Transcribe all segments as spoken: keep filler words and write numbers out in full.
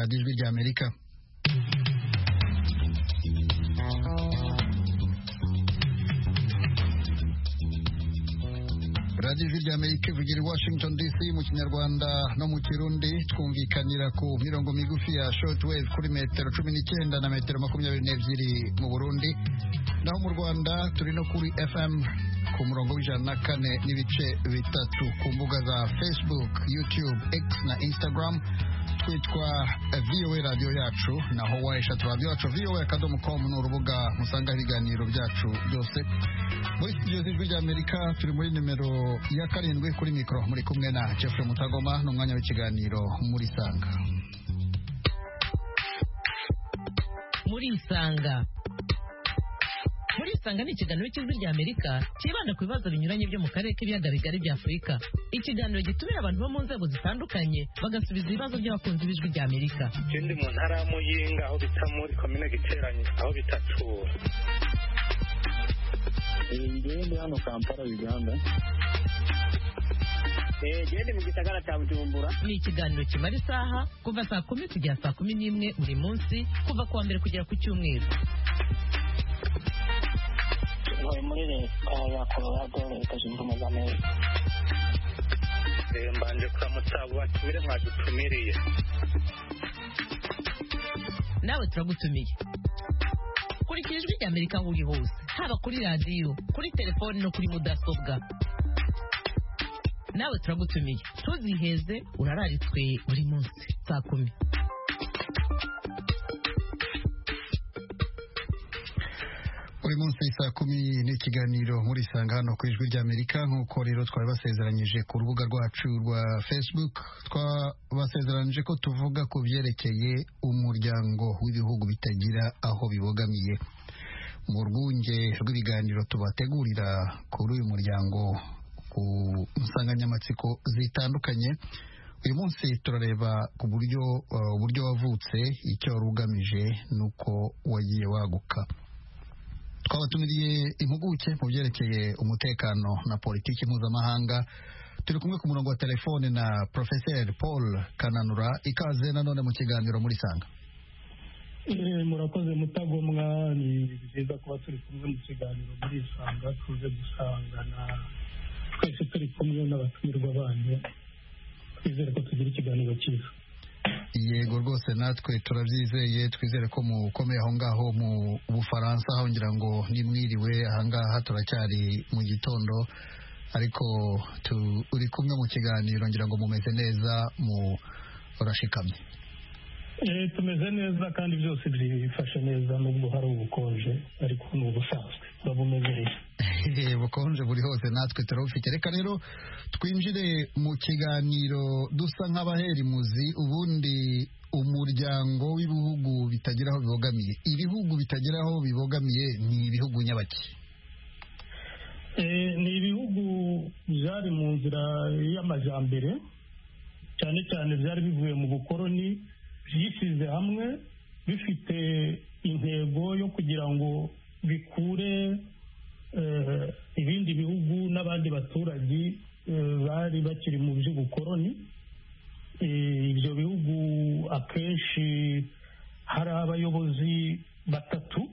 radiyo ijwi ry'Amerika. radiyo ijwi ry'Amerika ivugira i Washington D C mu Kinyarwanda no mu Kirundi, twumvikanira ku mirongo migufi ya shortwave kuri metero cumi n'icyenda na metero makumyabiri n'ebyiri mu Burundi, naho mu Rwanda turi no kuri F M ku murongo w'ijana na kane n'ibice bitatu, ku mbuga za Facebook, YouTube, X na Instagram twitwa V O A radiyo yacu, naho wayeshatu radiyo yacu V O A akadomo com ni urubuga musanga ibiganiro byacu byose. Muri studio z'ijwi ry'Amerika turi muri nimero ya karindwi, kuri mikoro muri kumwe na Jeffrey Mutagoma, n'umwanya w'ikiganiro muri Sanga. Muri Sanga Muri Sanga ni ikiganiro cy'ijwi ry'Amerika kibanda ku bibazo binyuranye byo mu karere k'ibiyaga bigari bya Afurika. Ikiganiro gitumira abantu bo mu nzego zitandukanye bagasubiza ibibazo by'abakunzi b'ijwi ry'Amerika. Ikindi mu ntara ya Muyinga aho bita muri komine Giteranye aho bita Tura. Ndi hano Kampala, Uganda. Eh, ndi mu gisagara cya Bujumbura. Ni ikiganiro kimara isaha kuva saa kumi kugera saa kumi n'imwe buri munsi, kuva kuwa mbere kugera ku cyumweru. Ntuye muri leta ya Colorado, leta zunze ubumwe za Amerika. Eh, mbanje kuramutsa abo batumire mwadutumiriye. Nawe turagutumiye. Kurikira ijwi ry'Amerika aho uri hose, haba kuri radiyo, kuri telefoni no kuri mudasobwa. Nawe turagutumiye, tuziheze, urararitswe buri munsi saa kumi. Buri munsi saa kumi ni ikiganiro muri Sanga hano ku ijwi ry'Amerika, nk'uko rero twari basezeranyije ku rubuga rwacu rwa Facebook. Twabasezeranyije ko tuvuga ku byerekeye umuryango w'ibihugu bitagira aho bibogamiye. Mu rwunge rw'ibiganiro tubategurira kuri uyu muryango ku nsanganyamatsiko zitandukanye, uyu munsi turareba ku buryo uburyo wavutse, icyo wari ugamije n'uko wagiye waguka. Twabatumiriye impuguke mu byerekeye umutekano na politiki mpuzamahanga. Turi kumwe ku murongo wa telefone na Professor Paul Kananura. Ikaze nanone mu kiganiro muri Sanga. Eh, murakoze Mutagomwa, ni byiza kuba turi kumwe mu kiganiro muri Sanga, tuze gusangana twese turi kumwe n'abatumirwa banyu. Twizere ko tugira ikiganiro cyiza. Yego rwose natwe turabyizeye, twizere ko mukomeye aho ngaho mu Bufaransa, aho ngira ngo nimwiriwe. Ahangaha turacyari mu gitondo, ariko turi kumwe mu kiganiro, ngira ngo mumeze neza, mu urashikamye. Eh, tumeze neza kandi byose bifashe neza, nubwo hari ubukonje ariko ni ubusanzwe turabumezereye. Bukonje buri hose, natwe turabufite. Reka rero twinjire mu kiganiro dusa nk'abaheri muzi. Ubundi umuryango w'ibihugu bitagira aho bibogamiye, ibihugu bitagira aho bibogamiye ni ibihugu nyabaki? Eh, ni ibihugu byari mu nzira y'amajyambere, cyane cyane byari bivuye mu bukoroni, byishyize hamwe bifite intego yo kugira ngo bikure eh, ibindi bihugu n'abandi baturage eh, bari bakiri mu by'ubukoroni. Eh, ibyo bihugu akenshi hari abayobozi batatu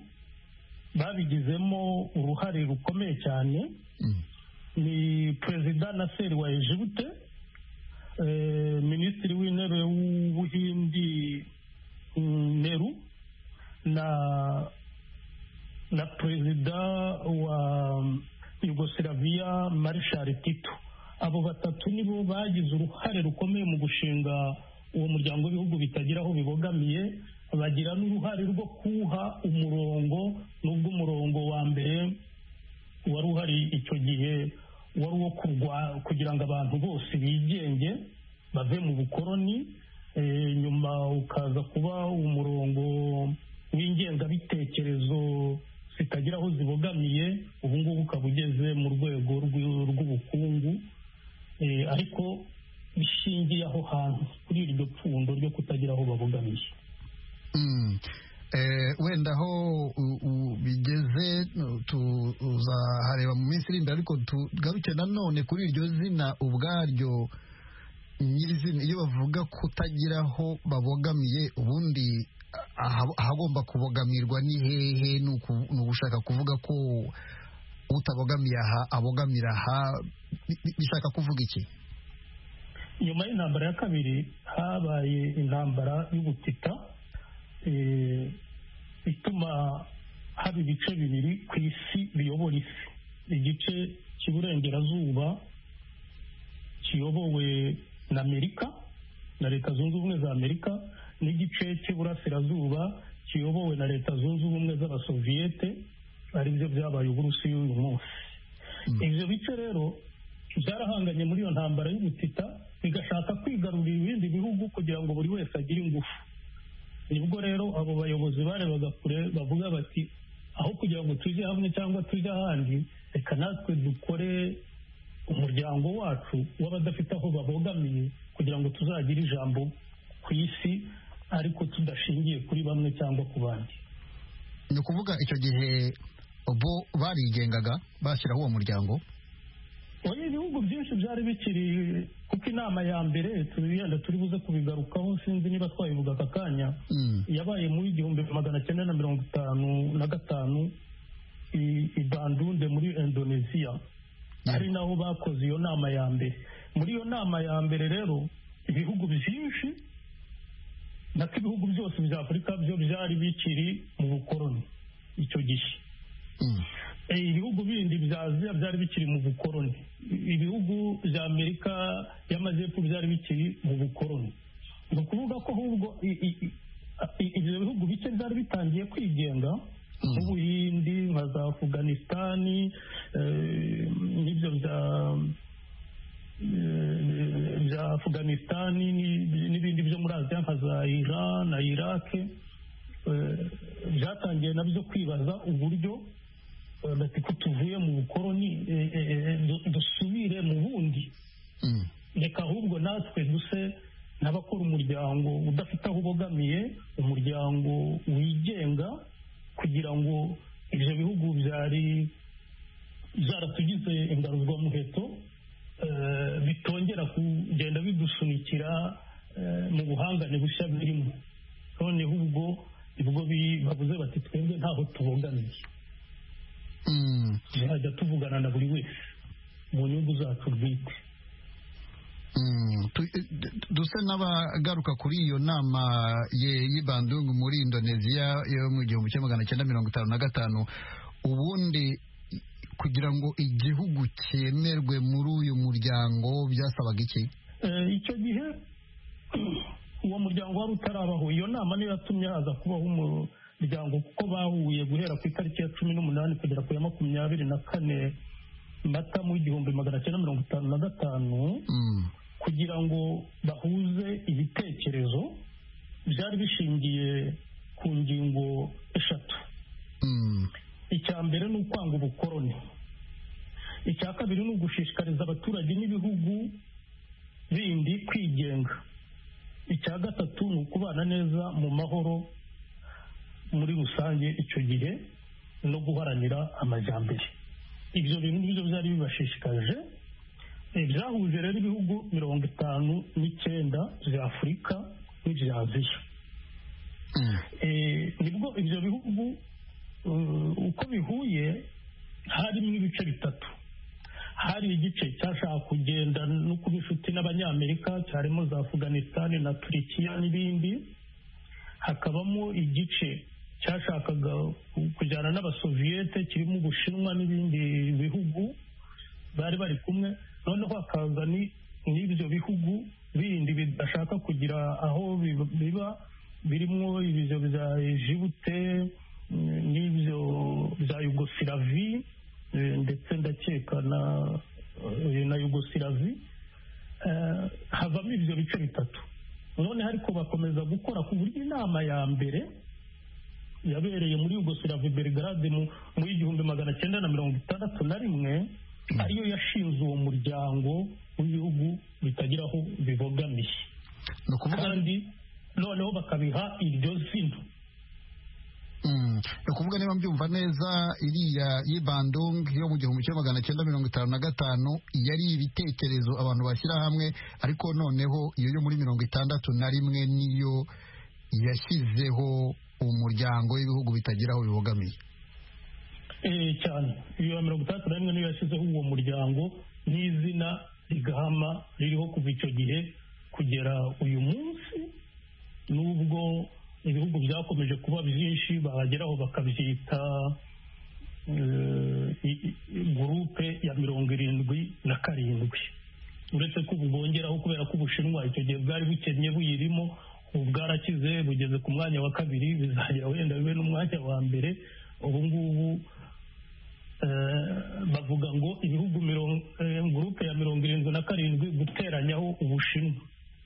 babigizemo uruhare rukomeye cyane. Mm. Ni Perezida Nasser wa Egypte, eh, Minisitiri w'intebe w'Ubuhindi Nehru na na Perezida wa Yugoslavia Marshal Tito. Abo batatu nibo bagize uruhare rukomeye mu gushinga uwo muryango w'ibihugu bitagira aho bibogamiye, bagira n'uruhare rwo kuha umurongo, n'ubwo umurongo wa mbere wari uhari icyo gihe wari uwo kugira ngo abantu bose bigenge bave mu bukoroni. E, nyuma ukaza kuba umurongo w'ingengabitekerezo zitagira aho zibogamiye, ubu ngubu ukaba ugeze mu rwego rw'ubukungu. E, ariko bishingiye aho hantu kuri iryo pfundo ryo kutagira aho babogamiye. Mm. Eh, wenda aho bigeze tuzahareba mu minsi irinda, ariko tugaruke nanone kuri iryo zina ubwaryo nyirizina iyo bavuga kutagira aho babogamiye ubundi ahagomba kubogamirwa ni hehe? ni ugushaka kuvuga ko utabogamiye aha abogamira aha, bishaka kuvuga iki? nyuma y'intambara ya kabiri habaye intambara y'ubutita ituma haba ibice bibiri ku isi biyobora isi. Igice cy'iburengerazuba kiyobowe na Amerika na Leta Zunze Ubumwe za Amerika, n'igice cy'iburasirazuba kiyobowe na Leta Zunze Ubumwe z'Abasoviyete, ari byo byabaye Uburusiya uyu munsi. Ibyo bice rero byarahanganye muri iyo ntambara y'ubutita, bigashaka kwigarurira ibindi bihugu kugira ngo buri wese agire ingufu. Nibwo rero abo bayobozi barebaga kure bavuga bati aho kugira ngo tujye hamwe cyangwa tujye ahandi, reka natwe dukore umuryango wacu w'abadafite aho babogamiye kugira ngo tuzagire ijambo ku isi ariko tudashingiye kuri bamwe cyangwa ku bandi. Ni ukuvuga icyo gihe bo barigengaga bashyiraho uwo muryango? oya, ibihugu byinshi byari bikiri, kuko inama ya mbere tubiyenda turi buze kubigarukaho, sinzi niba twabivuga aka kanya, yabaye muri igihumbi magana cyenda na mirongo itanu na gatanu i Bandunde muri Indonesia, ari naho bakoze iyo nama ya mbere. Muri iyo nama ya mbere rero ibihugu byinshi nako ibihugu byose bya Afurika byo byari bikiri mu bukoroni icyo gihe. Ibihugu bindi bya Aziya byari bikiri mu bukoroni, ibihugu bya Amerika y'Amajyepfo byari bikiri mu bukoroni. Ni ukuvuga ko ahubwo ibyo bihugu bike byari bitangiye kwigenga, nk'Ubuhindi, nka za Afghanistan, n'ibyo bya bya Afghanistan n'ibindi byo muri Aziya nka za Iran na Iraq, byatangiye nabyo kwibaza uburyo bati ko tuvuye mu bukoroni dusubire mu bundi, reka ahubwo natwe duse n'abakora umuryango udafite aho ubogamiye, umuryango wigenga, kugira ngo ibyo bihugu byari byaratugize ingaruzwamuheto bitongera kugenda bidusunikira mu buhangane bushya birimo. Noneho ubwo ubwo bavuze bati twebwe ntaho tubogamiye, tuzajya tuvugana na buri wese mu nyungu zacu bwite. Dusa n'abagaruka kuri iyo nama y'i Bandung muri Indonesia yo mu gihumbi kimwe magana cyenda mirongo itanu na gatanu. Ubundi kugira ngo igihugu cyemerwe muri uyu muryango byasabaga iki? Icyo gihe uwo muryango wari utarabaho. Iyo nama niyo yatumye haza kubaho umuryango, kuko bahuye guhera ku itariki ya cumi n'umunani kugera ku ya makumyabiri na kane Mata mu igihumbi magana cyenda mirongo itanu na gatanu, kugira ngo bahuze ibitekerezo byari bishingiye ku ngingo eshatu. Icya mbere ni ukwanga ubukoroni, icya kabiri ni ugushishikariza abaturage n'ibihugu bindi kwigenga, icya gatatu ni ukubana neza mu mahoro muri rusange icyo gihe no guharanira amajyambere. Ibyo bintu byo byari bibashishikaje. Byahuje rero ibihugu mirongo itanu n'icyenda bya Afurika n'ibya Aziya. Nibwo ibyo bihugu uko bihuye harimo ibice bitatu. Hari igice cyashaka kugenda no kuba inshuti n'Abanyamerika, cyarimo za Afghanistan na Turikiya n'ibindi. Hakabamo igice cyashakaga kujyana n'Abasoviyete, kirimo Ubushinwa n'ibindi bihugu bari bari kumwe. Noneho hakaza n'ibyo bihugu bindi bidashaka kugira aho biba, birimo ibyo bya Ejibute n'ibyo bya Yugosilavi, ndetse ndakeka na na Yugosilavi. Havamo ibyo bice bitatu. None ariko bakomeza gukora ku buryo inama ya mbere yabereye muri Yugosilavi Belgrade mu igihumbi magana cyenda na mirongo itandatu na rimwe, ariyo yashinze uwo muryango w'ibihugu bitagira aho bibogamiye, kandi noneho bakabiha iryo zina ni ukuvuga niba mbyumva neza iriya y'Ibandung yo mu gihumbi kimwe magana cyenda mirongo itanu na gatanu yari ibitekerezo abantu bashyira hamwe, ariko noneho iyo yo muri mirongo itandatu na rimwe niyo yashyizeho umuryango w'ibihugu bitagira aho bibogamiye. Eh cyane iyo ya mirongo itandatu na rimwe niyo yashyizeho uwo muryango n'izina rigahama ririho kuva icyo gihe kugera uyu munsi, nubwo ibihugu byakomeje kuba byinshi bageraho bakabyita gurupe ya mirongo irindwi na karindwi, uretse ko ubu bongeraho kubera ko Ubushinwa icyo gihe bwari bukennye buyirimo, ubu bwarakize bugeze ku mwanya wa kabiri, bizagera wenda bibe n'umwanya wa mbere. ubu ngubu bavuga ngo ibihugu gurupe ya mirongo irindwi na karindwi guteranyaho Ubushinwa,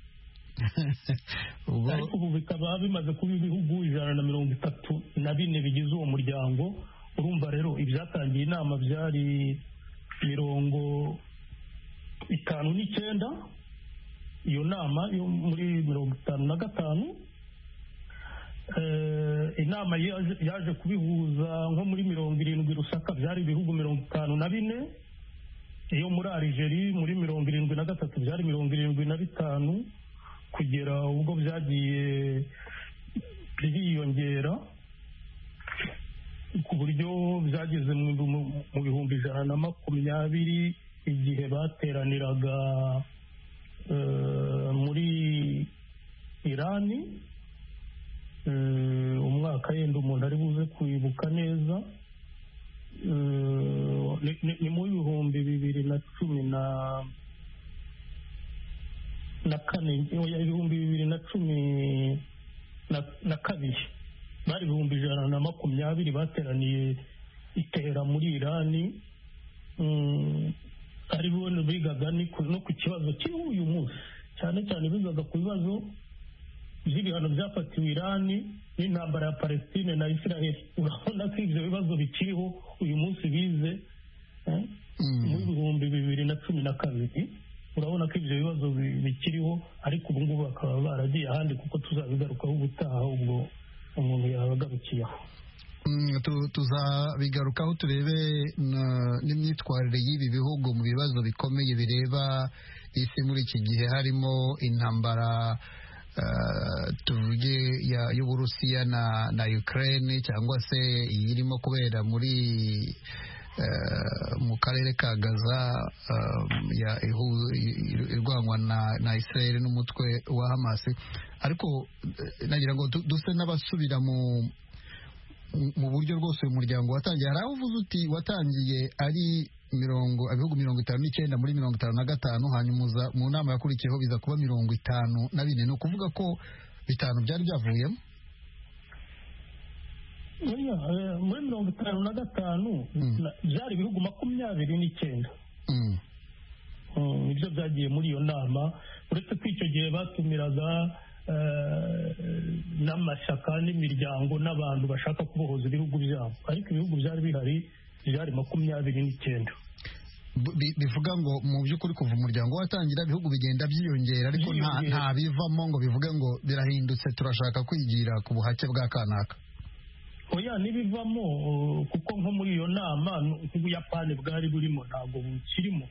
ariko ubu bikaba bimaze kuba ibihugu ijana na mirongo itatu na bine bigize uwo muryango. Urumva rero ibyatangiye inama byari mirongo itanu n'icyenda, iyo nama yo muri mirongo itanu na gatanu inama yaje kubihuza nko muri mirongo irindwi Rusaka byari ibihugu mirongo itanu na bine, iyo muri Algeria muri mirongo irindwi na gatatu byari mirongo irindwi na bitanu, kugera ubwo byagiye byiyongera ku buryo byageze mu bihumbi ijana na makumyabiri igihe bateraniraga muri Irani, umwaka yenda umuntu ari buze kwibuka neza, ni mu bihumbi bibiri na cumi na na kane ibihumbi bibiri na cumi na kabiri bari ibihumbi ijana na makumyabiri bateraniye itera muri Irani. ari bo bigaga no ku kibazo kiriho uyu munsi, cyane cyane bigaga ku bibazo by'ibihano byafatiwe Irani n'intambara ya Palestine na Israel. Urabona ko ibyo bibazo bikiriho uyu munsi bize mu bihumbi bibiri na cumi na kabiri, urabona ko ibyo bibazo bikiriho, ariko ubu ngubu bakaba baragiye ahandi kuko tuzabigarukaho ubutaha ubwo umuntu yabagarukiyeho. tuzabigarukaho turebe n'imyitwarire y'ibi bihugu mu bibazo bikomeye bireba isi muri iki gihe, harimo intambara tuvuge y'Uburusiya na Ukraine, cyangwa se irimo kubera muri mu karere ka Gaza irwanwa na Israel n'umutwe wa Hamas. Ariko nagira ngo duse n'abasubira mu mu buryo rwose uyu muryango watangiye. Hari aho uvuze uti watangiye ari mirongo ibihugu mirongo itanu n'icyenda muri mirongo itanu na gatanu, hanyuma mu nama yakurikiyeho biza kuba mirongo itanu na bine. Ni ukuvuga ko bitanu byari byavuyemo muri mirongo itanu na gatanu byari ibihugu makumyabiri n'icyenda nibyo byagiye muri iyo nama, uretse ko icyo gihe batumiraga n'amashyaka n'imiryango n'abantu bashaka kubohoza ibihugu byabo, ariko ibihugu byari bihari byari makumyabiri n'icyenda. Bivuga ngo mu by'ukuri kuva umuryango watangira ibihugu bigenda byiyongera, ariko nta bivamo ngo bivuge ngo birahindutse turashaka kwigira ku buhake bwa kanaka. oya n'ibivamo kuko nko muri iyo nama nk'Ubuyapani bwari burimo ntabwo bukirimo.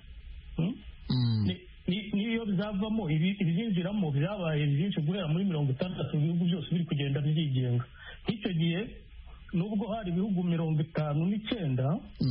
niyo byavamo ibyinjiramo byabaye byinshi guhera muri mirongo itandatu ibihugu byose biri kugenda byigenga. Nk'icyo gihe nubwo hari ibihugu mirongo itanu n'icyenda,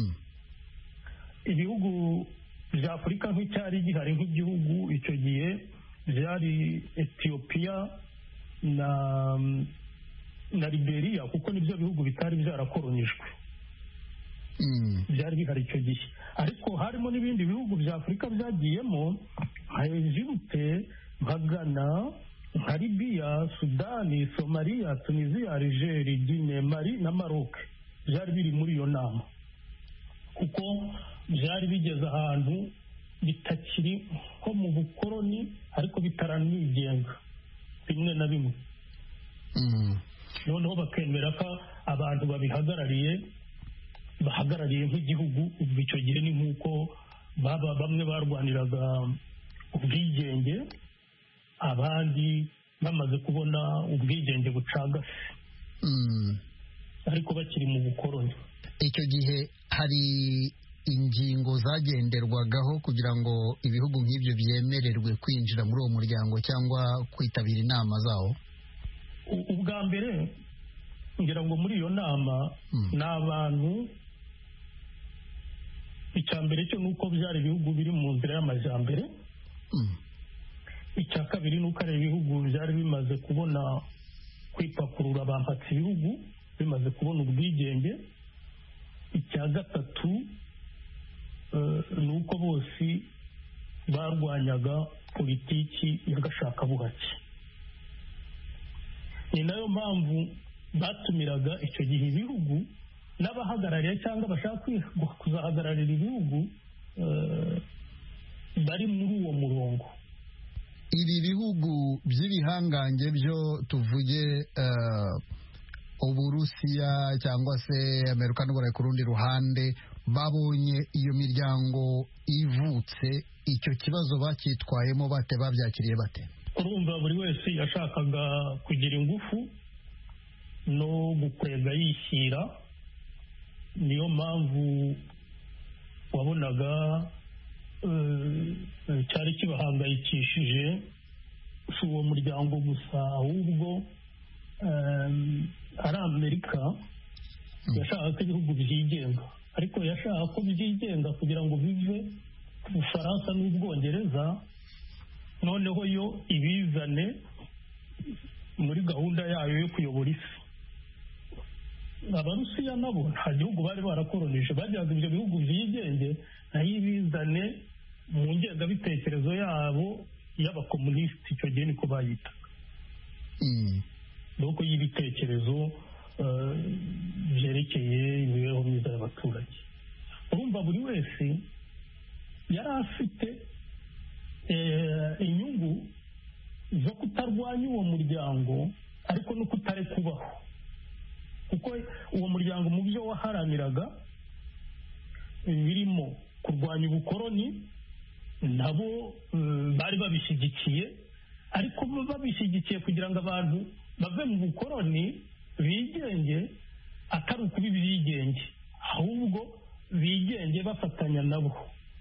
ibihugu bya Afurika nk'icyari gihari nk'igihugu icyo gihe byari Ethiopia na na Liberia, kuko nibyo bihugu bitari byarakolonijwe byari bihari icyo gihe. Ariko harimo n'ibindi bihugu bya Afurika byagiyemo nka Egypte, nka Ghana, nka Libya, Sudani, Somalia, Tunisia, Algeria, Guinea, Mali na Maroc byari biri muri iyo nama, kuko byari bigeze ahantu bitakiri nko mu bukoloni ariko bitaranigenga bimwe na bimwe. noneho bakemera ko abantu babihagarariye bahagarariye nk'igihugu. ubwo icyo gihe ni nk'uko baba bamwe barwaniraga ubwigenge, abandi bamaze kubona ubwigenge bucagase. ariko bakiri mu bukoroni. Icyo gihe hari ingingo zagenderwagaho kugira ngo ibihugu nk'ibyo byemererwe kwinjira muri uwo muryango cyangwa kwitabira inama zawo? Ubwa mbere ngira ngo muri iyo nama ni abantu, icya mbere cyo nuko byari ibihugu biri mu nzira y'amajyambere, icya kabiri nuko ari ibihugu byari bimaze kubona kwipakurura bampatse ibihugu bimaze kubona ubwigenge, icya gatatu ni uko bose barwanyaga politiki y'agashakabuhake. ni nayo mpamvu batumiraga icyo gihe ibihugu n'abahagarariye cyangwa bashaka kuzahagararira ibihugu bari muri uwo murongo. Ibi bihugu by'ibihangange byo tuvuge Uburusiya cyangwa se Amerika n'Uburayi ku rundi ruhande, babonye iyo miryango ivutse, icyo kibazo bacyitwayemo bate, babyakiriye bate? Urumva buri wese yashakaga kugira ingufu no gukwega yishyira, niyo mpamvu wabonaga cyari kibahangayikishije si uwo muryango gusa, ahubwo ari Amerika yashaka ko ibihugu byigenga, ariko yashaka ko byigenga kugira ngo bive ku Bufaransa n'Ubwongereza, noneho yo ibizane muri gahunda yayo yo kuyobora isi. Abarusiya nabo nta gihugu bari barakoronije, bajyaga ibyo bihugu byigenge nayo ibizane mu ngengabitekerezo yabo y'abakomunisiti, icyo gihe niko bayita nuko y'ibitekerezo byerekeye imibereho myiza y'abaturage. Urumva buri wese yari afite inyungu zo kutarwanya uwo muryango ariko no kutare kubaho, kuko uwo muryango mu byo waharaniraga birimo kurwanya ubukoroni, nabo bari babishyigikiye, ariko babishyigikiye kugira ngo abantu bave mu bukoroni bigenge, atari ukuba ibigenge, ahubwo bigenge bafatanya nabo.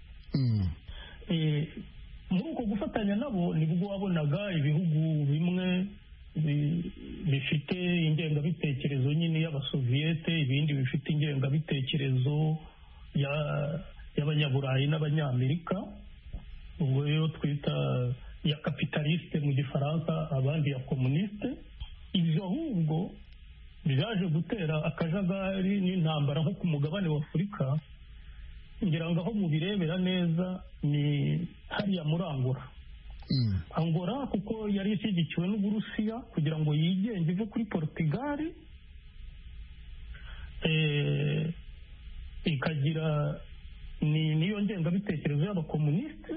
Muri uko gufatanya nabo nibwo wabonaga ibihugu bimwe bifite ingengabitekerezo nyine y'abasoviyete, ibindi bifite ingengabitekerezo y'abanyaburayi n'abanyamerika, ubwo rero twita ya kapitaliste mu gifaransa, abandi ya komuniste. Ibyo ahubwo byaje gutera akajagari n'intambara nko ku mugabane wa Afurika. Ngira ngo aho mubirebera neza ni hariya muri Angola. Angola kuko yari ishyigikiwe n'Uburusiya kugira ngo yigenge ive kuri Portugal, ikagira niyo ngengabitekerezo y'abakomunisite.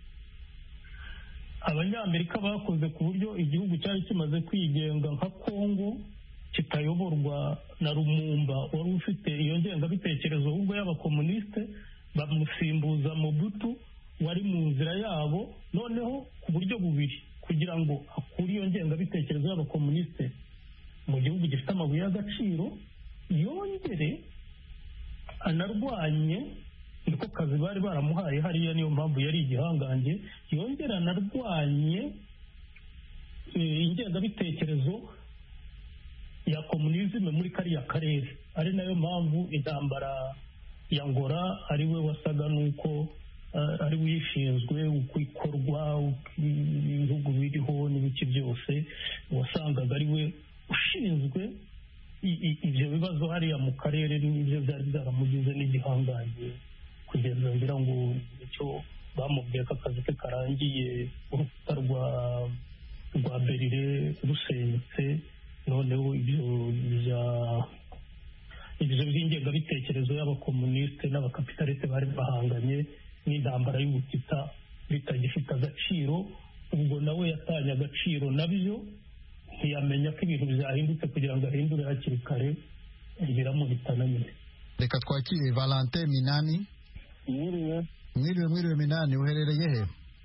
Abanyamerika bakoze ku buryo igihugu cyari kimaze kwigenga nka Kongo kitayoborwa na Lumumba wari ufite iyo ngengabitekerezo ahubwo y'abakomunisite, bamusimbuza Mobutu wari mu nzira yabo, noneho ku buryo bubiri, kugira ngo akure iyo ngengabitekerezo y'abakomunisite mu gihugu gifite amabuye y'agaciro, yongere anarwanye, niko kazi bari baramuhaye hariya, niyo mpamvu yari igihangange, yongera anarwanye ingengabitekerezo ya komunizme muri kariya karere. Ari nayo mpamvu intambara ya Angola ari we wasaga nuko ari we uyishinzwe, uko ikorwa, ibihugu biriho n'ibiki byose, wasangaga ari we ushinzwe ibyo bibazo hariya mu karere, n'ibyo byari byaramugize n'igihangange, kugeza ngira ngo icyo bamubwiye ko akazi ke karangiye, urukuta rwa rwa Berire rusenyutse, noneho ibyo bya ibyo by'ingengabitekerezo y'abakomunisite n'abakapitaliste bari bahanganye n'intambara y'ubutita bitagifite agaciro. Ubwo nawe yatanye agaciro nabyo, ntiyamenya ko ibintu byahindutse kugira ngo ahindure hakiri kare, biramuhitana nyine. Reka twakire Valentin Minani. Mwiriwe. Mwiriwe, mwiriwe Minani, uherereye he?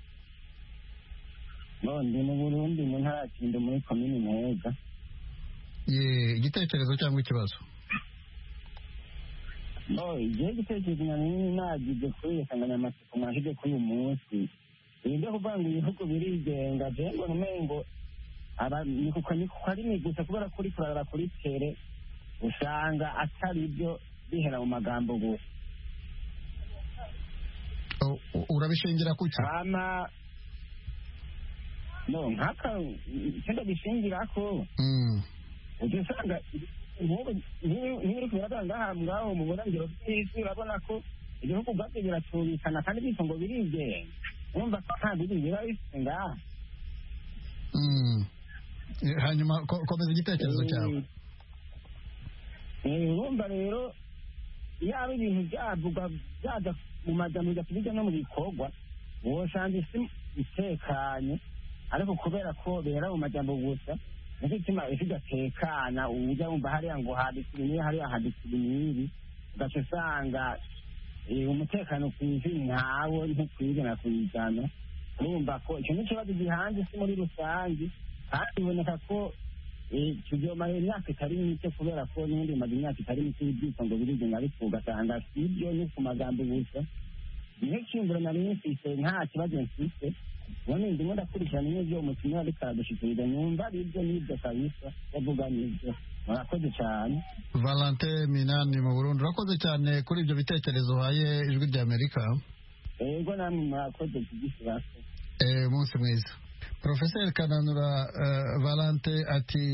Ndi mu Burundi, mu ntara ya Kirundo, muri komini Ntega. Ye, igitekerezo cyangwa ikibazo? no igihe gitekerezo nani nagize kuri insanganyamatsiko mwashyize kuri uyu munsi ibyo kuvuga ngo ibihugu birigenga je ngo numengo aba ni kuko ni kuko ari ni gusa kubera kuri kurara kuri tere usanga atari byo bihera mu magambo gusa. Urabishingira kuki? Hama no nkaka cyenda bishingira ko mm usanga niba kuratanga ngaho mu burangiro bw'isi urabona ko igihugu bwabyo biracurikana kandi bityo ngo birigenga urumva ko nta biri biba bifite ngaha. mm hanyuma komeza igitekerezo cyawe. urumva rero yaba ibintu byavuga byaza mu majambo bigatubijya no mu bikorwa wosanga isi itekanye ariko kubera ko bera mu majambo gusa nicyo gituma isi idatekana ujya wumva hariya ngo handitse ibintu hariya handitse ibintu ugaca usanga umutekano ku isi ntawo ntukwigana kuyijyana. urumva ko icyo ni ikibazo gihanze isi muri rusange kandi biboneka ko tuzomara imyaka itari mike kubera ko n'ubundi bimaze imyaka itari mike y'ibyitso ngo birigenga ariko ugasanga si ibyo ni ku magambo gusa. niyo cyumviro nari mfise nta kibazo mfise ubona ndimo ndakurikirana n'ibyo umutima ariko aradushikiriza numva ari ibyo n'ibyo kabisa bavuga n'ibyo. murakoze cyane. Valentin Minani mu Burundi urakoze cyane kuri ibyo bitekerezo uhaye ijwi rya Amerika. yego namwe murakoze kugishyirako. eh umunsi mwiza. Professor Kananura uh, Valentin ati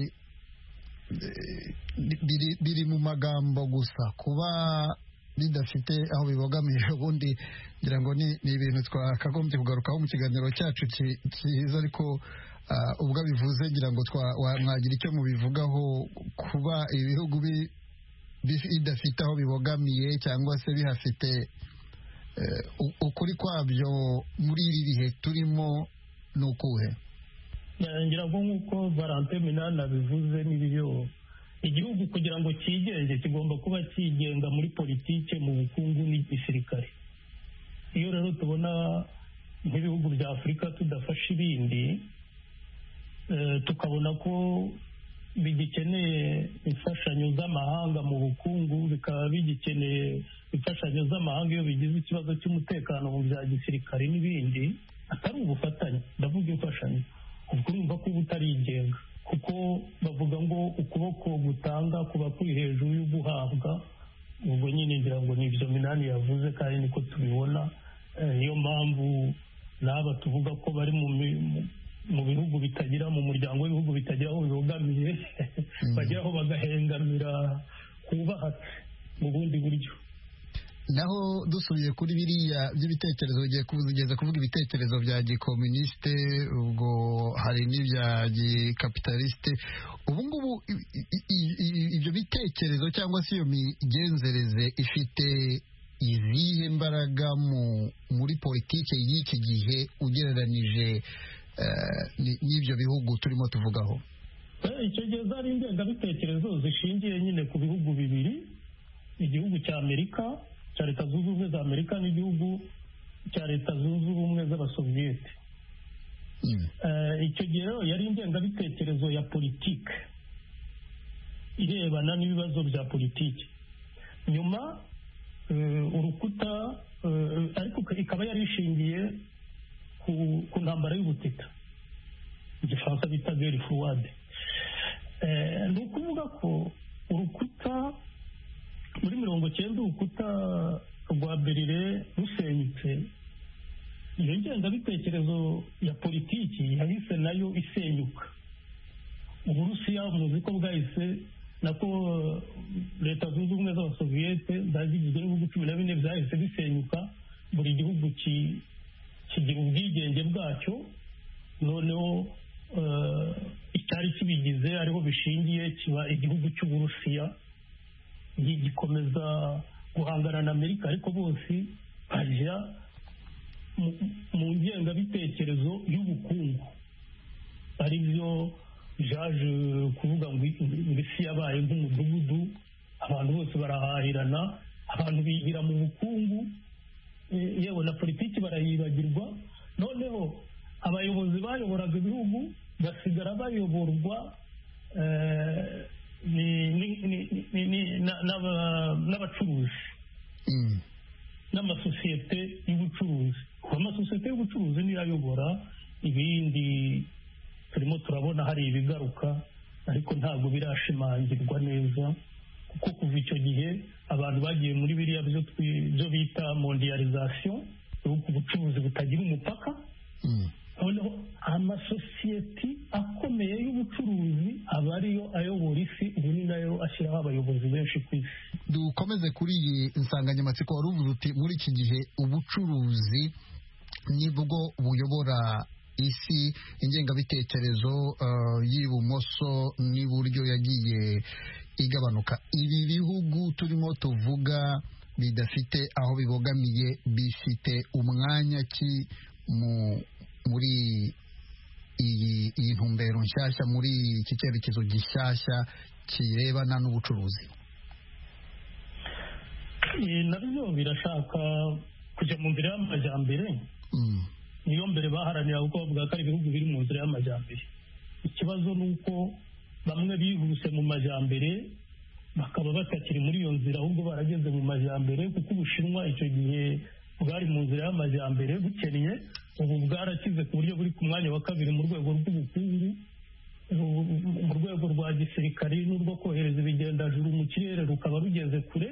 biri, biri mu magambo gusa kuba bidafite aho bibogamiye ubundi ngira ngo ni ibintu twakagombye kugarukaho mu kiganiro cyacu cyiza ariko uh, ubwo bivuze ngira ngo mwagira icyo mubivugaho kuba ibihugu bidafite aho bibogamiye cyangwa se bihafite uh, ukuri kwabyo muri iri bihe turimo nukuhe. ngira ngo nk'uko Valentin Minani abivuze n'ibyo igihugu kugira ngo cyigenge kigomba kuba cyigenga muri politike mu bukungu n'igisirikare. iyo rero tubona nk'ibihugu bya Afurika tudafasha ibindi tukabona ko bigikeneye imfashanyo z'amahanga mu bukungu bikaba bigikeneye imfashanyo z'amahanga iyo bigize ikibazo cy'umutekano mu bya gisirikare n'ibindi atari ubufatanye ndavuga imfashanyo ubwo urumva ko butarigenga kuko bavuga ngo ukuboko gutanga kuba kuri hejuru y'uguhabwa. ubwo nyine ngira ngo ni ibyo Minani yavuze kandi niko tubibona. niyo mpamvu n'aba tuvuga ko bari mu bihugu bitagira mu muryango w'ibihugu bitagira aho bibogamiye bageraho bagahengamira kubahatse mu bundi buryo. naho dusubiye kuri biriya by'ibitekerezo bigiye kugeza kuvuga ibitekerezo bya gikomuniste ubwo hari n'ibya gikapitaliste ubu ngubu ibyo bitekerezo cyangwa se iyo migenzereze ifite izihe mbaraga muri politiki y'iki gihe ugereranije n'ibyo bihugu turimo tuvugaho? icyo gihe zari ingengabitekerezo zishingiye nyine ku bihugu bibiri, igihugu cya Amerika cya leta zunze ubumwe za Amerika n'igihugu cya leta zunze ubumwe z'abasoviyete. icyo gihe rero yari ingengabitekerezo ya politiki irebana n'ibibazo bya politiki. nyuma urukuta ariko ikaba yari ishingiye ku ntambara y'ubutita igifaransa bita guerre froide. ni ukuvuga ko urukuta muri mirongo cyenda urukuta rwa Berlin rusenyutse, iyo ngengabitekerezo ya politiki yahise nayo isenyuka. Uburusiya muzi ko bwahise nako leta zunze ubumwe z'abasoviyete zagizwe n'ibihugu cumi na bine byahise bisenyuka, buri gihugu kigira ubwigenge bwacyo. noneho icyari kibigize ariho bishingiye kiba igihugu cy'Uburusiya gikomeza guhangana na Amerika, ariko bose bajya mu ngengabitekerezo y'ubukungu, ari byo byaje kuvuga ngo isi yabaye nk'umudugudu, abantu bose barahahirana, abantu bigira mu bukungu, yewe na politiki barayibagirwa. noneho abayobozi bayoboraga ibihugu basigara bayoborwa n'abacuruzi n'amasosiyete y'ubucuruzi. Amasosiyete y'ubucuruzi niyo ayobora ibindi. Turimo turabona hari ibigaruka ariko ntabwo birashimangirwa neza, kuko kuva icyo gihe abantu bagiye muri biriya byo bita mondialization, ubucuruzi butagira umupaka. Noneho amasosiyete akomeye y'ubucuruzi aba ariyo ayobora isi, ubu ni nayo ashyiraho abayobozi benshi ku isi. Dukomeze kuri iyi nsanganyamatsiko wari uvuze uti muri iki gihe ubucuruzi nibwo buyobora isi, ingengabitekerezo uh, y'ibumoso n'iburyo yagiye igabanuka. Ibi bihugu turimo tuvuga bidafite aho bibogamiye bifite umwanya ki mu muri iyi iyi ntumbero nshyashya, muri iki cyerekezo gishyashya kirebana n'ubucuruzi? Nabyo birashaka kujya mu nzira y'amajyambere. Niyo mbere baharanira kuko bavuga ko ari ibihugu biri mu nzira y'amajyambere. Ikibazo ni uko bamwe bihuse mu majyambere bakaba batakiri muri iyo nzira, ahubwo barageze mu majyambere, kuko Ubushinwa icyo gihe bwari mu nzira y'amajyambere bukennye, ubu bwarakize ku buryo buri ku mwanya wa kabiri mu rwego rw'ubukungu, mu rwego rwa gisirikari n'urwo kohereza ibigendajuru mu kirere rukaba rugeze kure.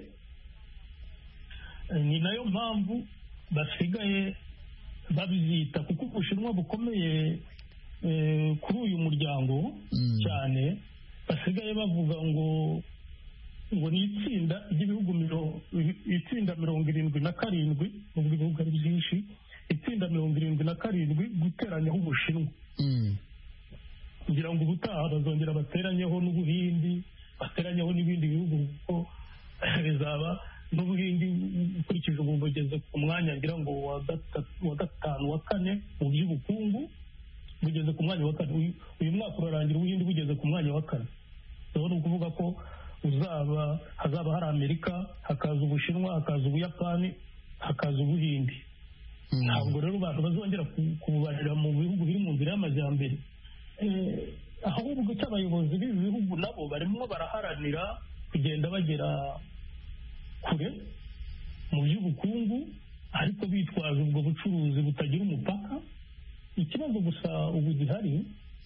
Ni nayo mpamvu basigaye babyita, kuko Ubushinwa bukomeye kuri uyu muryango cyane, basigaye bavuga ngo ngo ni itsinda ry'ibihugu itsinda mirongo irindwi na karindwi, nubwo ibihugu ari byinshi, itsinda mirongo irindwi na karindwi guteranyaho Ubushinwa. Kugira ngo ubutaha bazongera bateranyeho n'Ubuhindi, bateranyeho n'ibindi bihugu, kuko bizaba n'Ubuhindi ukurikije ubu bugeze ku mwanya ngira ngo wa gatanu wa kane mu by'ubukungu, bugeze ku mwanya wa kane. Uyu mwaka urarangira Ubuhindi bugeze ku mwanya wa kane. Ni ukuvuga ko uzaba hazaba hari Amerika, hakaza Ubushinwa, hakaza Ubuyapani, hakaza Ubuhindi. Ntabwo rero abantu bazongera kububarira mu bihugu biri mu nzira y'amajyambere. Ahubwo icyo abayobozi b'ibi bihugu nabo barimo baraharanira kugenda bagera kure mu by'ubukungu, ariko bitwaza ubwo bucuruzi butagira umupaka. Ikibazo gusa ubu gihari,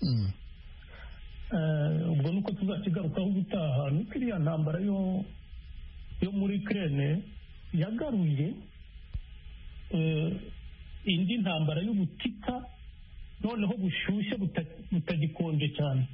ubwo nuko tuzakigarukaho ubutaha, nuko iriya ntambara yo yo muri Ukraine yagaruye indi ntambara y'ubutita, noneho bushyushye butagikonje cyane.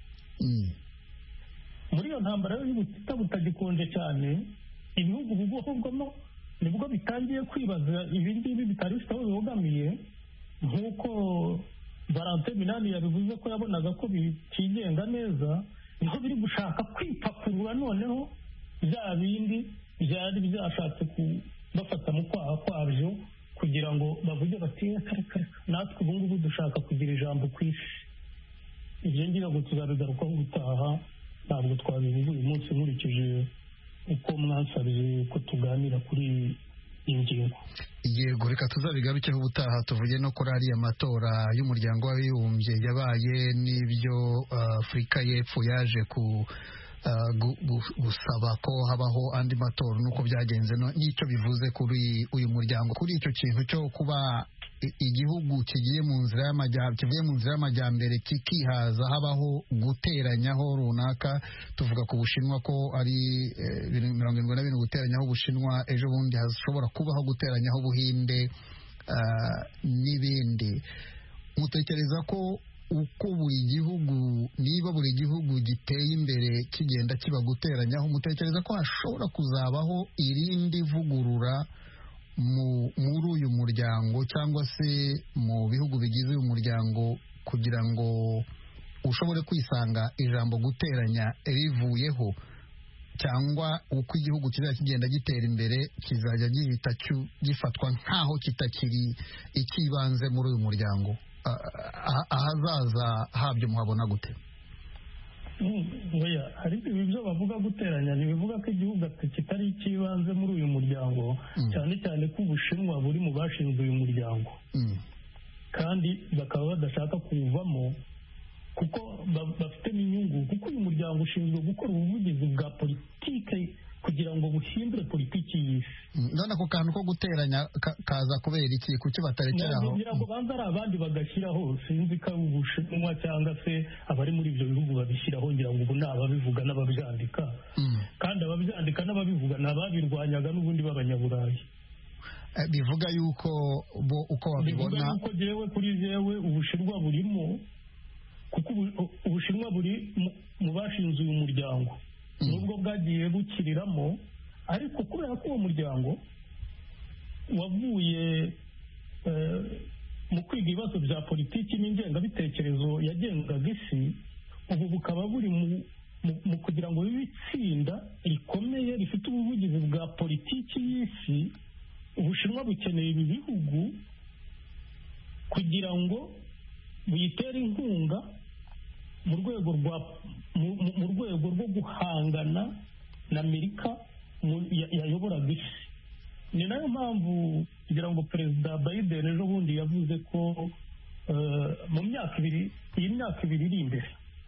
Muri iyo ntambara y'ubutita butagikonje cyane, ibihugu bugomba nibwo bitangiye kwibaza ibi ngibi bitari bifite aho bibogamiye, nk'uko Valentin Minani yabivuze ko yabonaga ko bitigenga neza, niho biri gushaka kwipakurura noneho bya bindi byari byashatse kubafata mu kwaha kwabyo, kugira ngo bavuge bati kare kare natwe ubu ngubu dushaka kugira ijambo ku isi. Ibyo ngira ngo tuzabigarukaho ubutaha, ntabwo twabivuga uyu munsi nkurikije uko mwansabye ko tuganira kuri iyi ngingo. Yego, reka tuzabigarukeho ubutaha, tuvuge no kuri ariya matora y'umuryango w'abibumbye yabaye n'ibyo Afurika y'Epfo yaje ku gusaba ko habaho andi matora nuko byagenze, n'icyo bivuze kuri uyu muryango, kuri icyo kintu cyo kuba igihugu kigiye mu nzira y'amajyambere kivuye mu nzira y'amajyambere kikihaza, habaho guteranyaho runaka. Tuvuga ku Bushinwa ko ari mirongo irindwi na bine guteranyaho Ubushinwa, ejo bundi hashobora kubaho guteranyaho Ubuhinde n'ibindi. Mutekereza ko uko buri gihugu, niba buri gihugu giteye imbere kigenda kiba guteranyaho, mutekereza ko hashobora kuzabaho irindi vugurura muri uyu muryango cyangwa se mu bihugu bigize uyu muryango, kugira ngo ushobore kwisanga ijambo guteranya rivuyeho, cyangwa uko igihugu kizajya kigenda gitera imbere kizajya gihita gifatwa nkaho kitakiri ikibanze muri uyu muryango? Ahazaza habyo muhabona gute? Oya, hari ibyo bavuga guteranya, ntibivuga ko igihugu kitari ikibanze muri uyu muryango, cyane cyane ko Ubushinwa buri mu bashinze uyu muryango, kandi bakaba badashaka kuwuvamo kuko bafite n'inyungu, kuko uyu muryango ushinzwe gukora ubuvugizi bwa politike kugira ngo buhindure politiki y'isi. none ako kantu ko guteranya kaza kubera iki? kuki batarekeraho? ngira ngo banza ari abandi bagashyiraho, sinzi ko ari Ubushinwa cyangwa se abari muri ibyo bihugu babishyiraho, ngira ngo ubu ni ababivuga n'ababyandika, kandi ababyandika n'ababivuga ni ababirwanyaga n'ubundi b'Abanyaburayi. bivuga yuko bo uko babibona, bivuga yuko jewe kuri jewe Ubushinwa burimo, kuko Ubushinwa buri mu bashinze uyu muryango, nubwo bwagiye bukiriramo, ariko kubera ko uwo muryango wavuye mu kwiga ibibazo bya politiki n'ingengabitekerezo yagengaga isi, ubu bukaba buri mu kugira ngo bibe itsinda rikomeye rifite ubuvugizi bwa politiki y'isi. Ubushinwa bukeneye ibi bihugu kugira ngo buyitere inkunga mu rwego rwa mu rwego rwo guhangana na Amerika yayoboraga isi. Ni nayo mpamvu kugira ngo Perezida Biden ejo bundi yavuze ko mu myaka ibiri iyi myaka ibiri iri imbere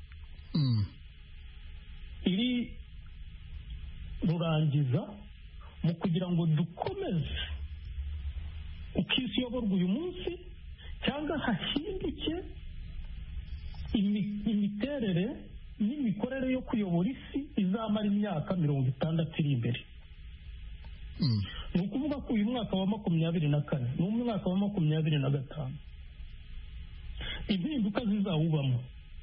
iri rurangiza mu kugira ngo dukomeze uko isi iyoborwa uyu munsi, cyangwa hahinduke imiterere n'imikorere yo kuyobora isi izamara imyaka mirongo itandatu iri imbere. ni ukuvuga ko uyu mwaka wa makumyabiri na kane n'umwaka wa makumyabiri na gatanu impinduka zizawubamo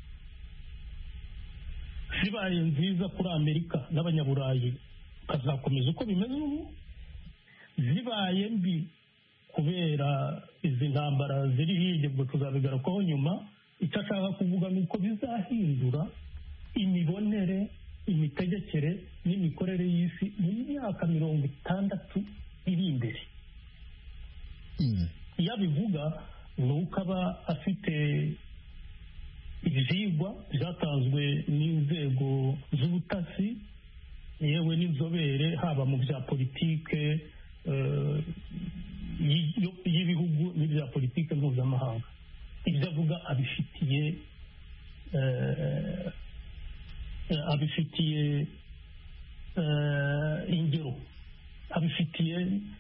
zibaye nziza kuri Amerika n'Abanyaburayi kazakomeza uko bimeze ubu, zibaye mbi kubera izi ntambara ziri hirya, ubwo tuzabigarukaho nyuma. Icyo ashaka kuvuga ni uko bizahindura imibonere, imitegekere n'imikorere y'isi mu myaka mirongo itandatu iri imbere. iyo abivuga ni uko aba afite ibyigwa byatanzwe n'inzego z'ubutasi yewe n'inzobere haba mu bya politike y'ibihugu n'ibya politike mpuzamahanga. ibyo avuga abifitiye abifitiye ingero, abifitiye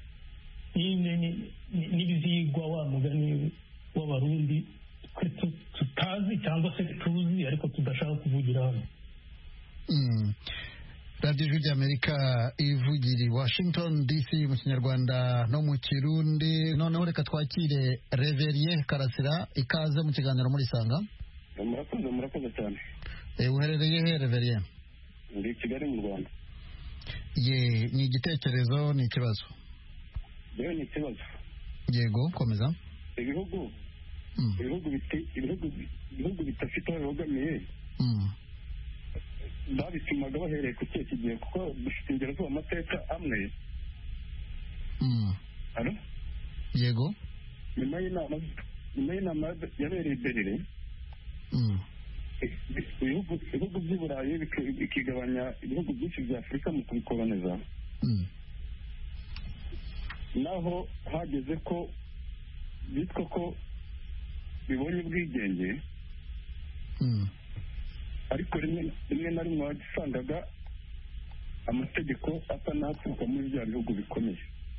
n'ibyigwa wa mugani w'abarundi tutazi cyangwa se tuzi ariko tudashaka kuvugira hano. radiyo ijwi ry'amerika ivugira i Washington D C mu kinyarwanda no mu kirundi. noneho reka twakire Reverien Karasira, ikaze mu kiganiro muri Sanga. murakoze murakoze cyane. uherereye he Reverien? ndi Kigali mu Rwanda. ye ni igitekerezo ni ikibazo? yewe ni ikibazo. yego komeza. ibihugu ibihugu ibihugu bidafite aho bibogamiye babitumaga bahereye ku kihe kigihe, kuko dufite ingero z'amateka amwe. alo yego. nyuma y'inama nyuma y'inama yabereye i Berlin, ibihugu by'i Burayi bikigabanya ibihugu byinshi bya Afurika mu kubikoloniza. naho hageze ko bitwa ko bibonye ubwigenge, ariko rimwe rimwe na rimwe wasangaga amategeko asa n'aturuka muri bya bihugu bikomeye.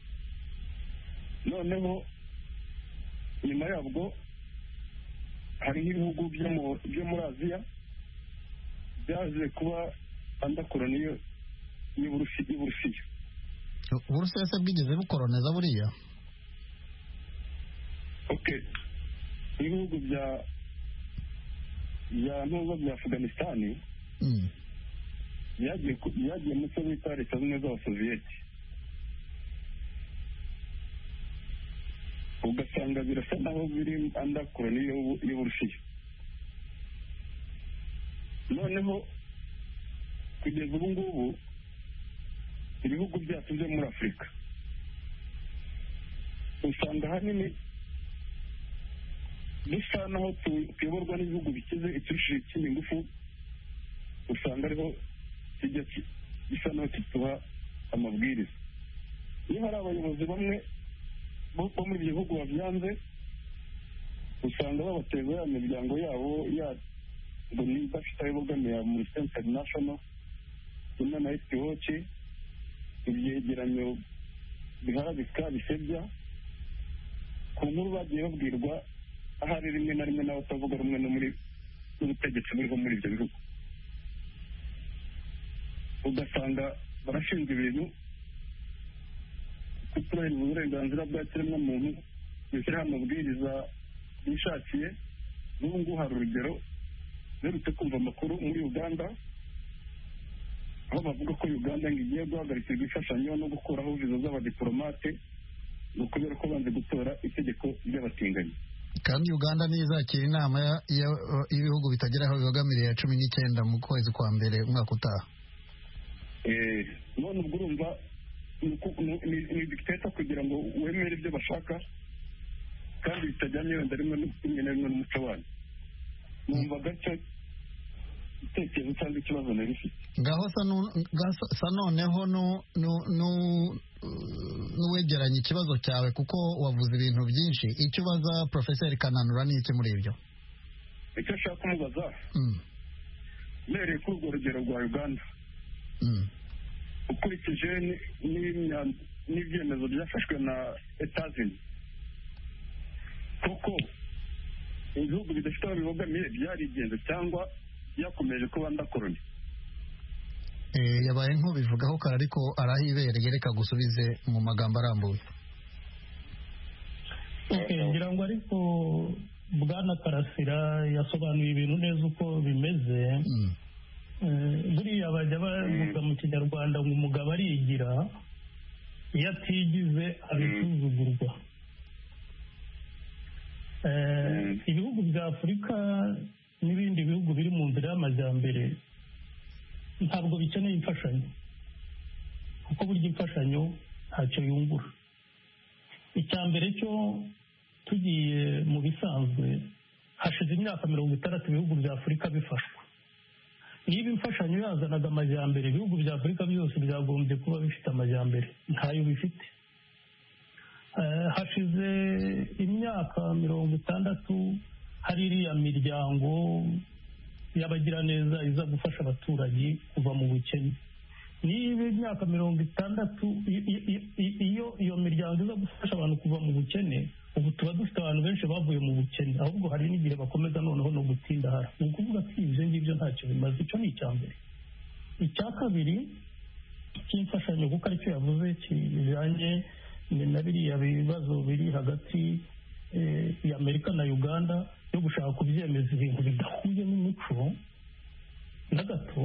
noneho nyuma yabwo hariho ibihugu byo muri Aziya byaje kuba andakoroni y'Uburusiya. Uburusiya se bwigeze bukoloniza buriya? okay ibihugu bya bya ntuza bya Afghanistan yagiye yagiye mu cyo bita leta zimwe z'Abasoviyeti, ugasanga birasa naho biri anda koloni y'Uburusiya. noneho kugeza ubu ngubu ibihugu byacu byo muri Afurika usanga ahanini bisa naho tuyoborwa n'ibihugu bikize iturushije ikindi ingufu, usanga ariho kijya bisa naho kituha amabwiriza. iyo hari abayobozi bamwe bo muri ibyo bihugu babyanze, usanga babateza ya miryango yabo ya ngo ni bafite ayo bogamiye muri International kimwe na Etiyoci ibyegeranyo biharabika bisebya ku nkuru bagiye babwirwa ahari rimwe na rimwe n'abatavuga rumwe no muri n'ubutegetsi buriho muri ibyo bihugu, ugasanga barashinzwe ibintu kutubahiriza uburenganzira bwa kiremwamuntu, bishyiraho amabwiriza bishakiye. n'ubu ngubu hari urugero duherutse kumva amakuru muri Uganda aho bavuga ko Uganda ngo igiye guhagarikirwa imfashanyo no gukuraho viza z'abadiplomate ni ukubera ko banze gutora itegeko ry'abatinganyi. kandi Uganda ntizakira inama y'ibihugu bitagira aho bibogamiriye ya cumi n'icyenda mu kwezi kwa mbere umwaka utaha. none ubwo urumva ni dictator kugira ngo wemere ibyo bashaka kandi bitajyanye wenda rimwe rimwe na rimwe n'umuco wanyu. numva gace itekerezo cyangwa ikibazo nari bifite ngaho sa noneho n'uwegeranya ikibazo cyawe kuko wavuze ibintu byinshi. icyo ubaza Profeseri Kananura ni iki muri ibyo? icyo ashaka kumubaza mpereye kuri urwo rugero rwa Uganda, ukurikije n'ibyemezo byafashwe na Etazini, kuko ibihugu bidafite aho bibogamiye byarigenze cyangwa byakomeje kuba ndakoroni? yabaye nk'ubivugaho kare ariko arahibereye, reka gusubize mu magambo arambuye. ngira ngo ariko Bwana Karasira yasobanuye ibintu neza uko bimeze. buriya bajya bavuga mu kinyarwanda ngo umugabo arigira, iyo atigize abisuzugurwa. ibihugu bya Afurika n'ibindi bihugu biri mu nzira y'amajyambere ntabwo bikeneye imfashanyo, kuko burya imfashanyo ntacyo yungura. icya mbere cyo tugiye mu bisanzwe, hashize imyaka mirongo itandatu ibihugu bya Afurika bifashwa. niba imfashanyo yazanaga amajyambere, ibihugu bya Afurika byose byagombye kuba bifite amajyambere, ntayo bifite. hashize imyaka mirongo itandatu hari iriya miryango y'abagiraneza iza gufasha abaturage kuva mu bukene. niba imyaka mirongo itandatu iyo iyo miryango iza gufasha abantu kuva mu bukene, ubu tuba dufite abantu benshi bavuye mu bukene, ahubwo hari n'igihe bakomeza noneho no gutindahara. ni ukuvuga ko ibyo ngibyo ntacyo bimaze. icyo ni icya mbere. icya kabiri cy'imfashanyo, kuko aricyo yavuze kijyanye na biriya bibazo biri hagati ya Amerika na Uganda yo gushaka kubyemeza ibintu bidahuye n'umuco na gato,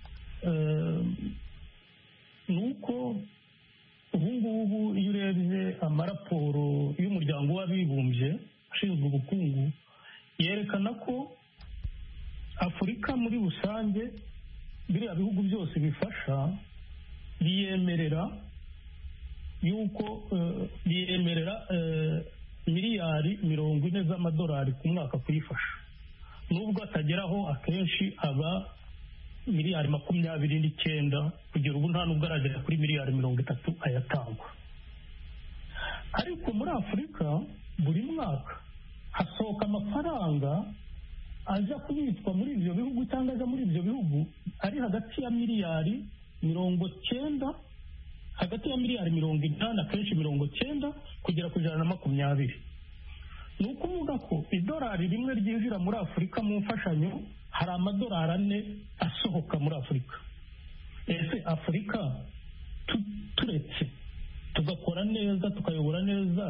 ni uko ubu ngubu iyo urebye amaraporo y'umuryango w'abibumbye ashinzwe ubukungu yerekana ko Afurika muri rusange, biriya bihugu byose bifasha biyemerera yuko biyemerera miliyari mirongo ine z'amadolari ku mwaka kuyifasha, nubwo atageraho akenshi aba miliyari makumyabiri n'icyenda, kugera ubu nta nubwo aragera kuri miliyari mirongo itatu ayatangwa. ariko muri Afurika buri mwaka hasohoka amafaranga aza kubitwa muri ibyo bihugu cyangwa aza muri ibyo bihugu ari hagati ya miliyari mirongo cyenda hagati ya miliyari mirongo inani, akenshi mirongo cyenda kugera ku ijana na makumyabiri. ni ukuvuga ko idolari rimwe ryinjira muri Afurika mu mfashanyo, hari amadolari ane asohoka muri Afurika. ese Afurika turetse tugakora neza, tukayobora neza,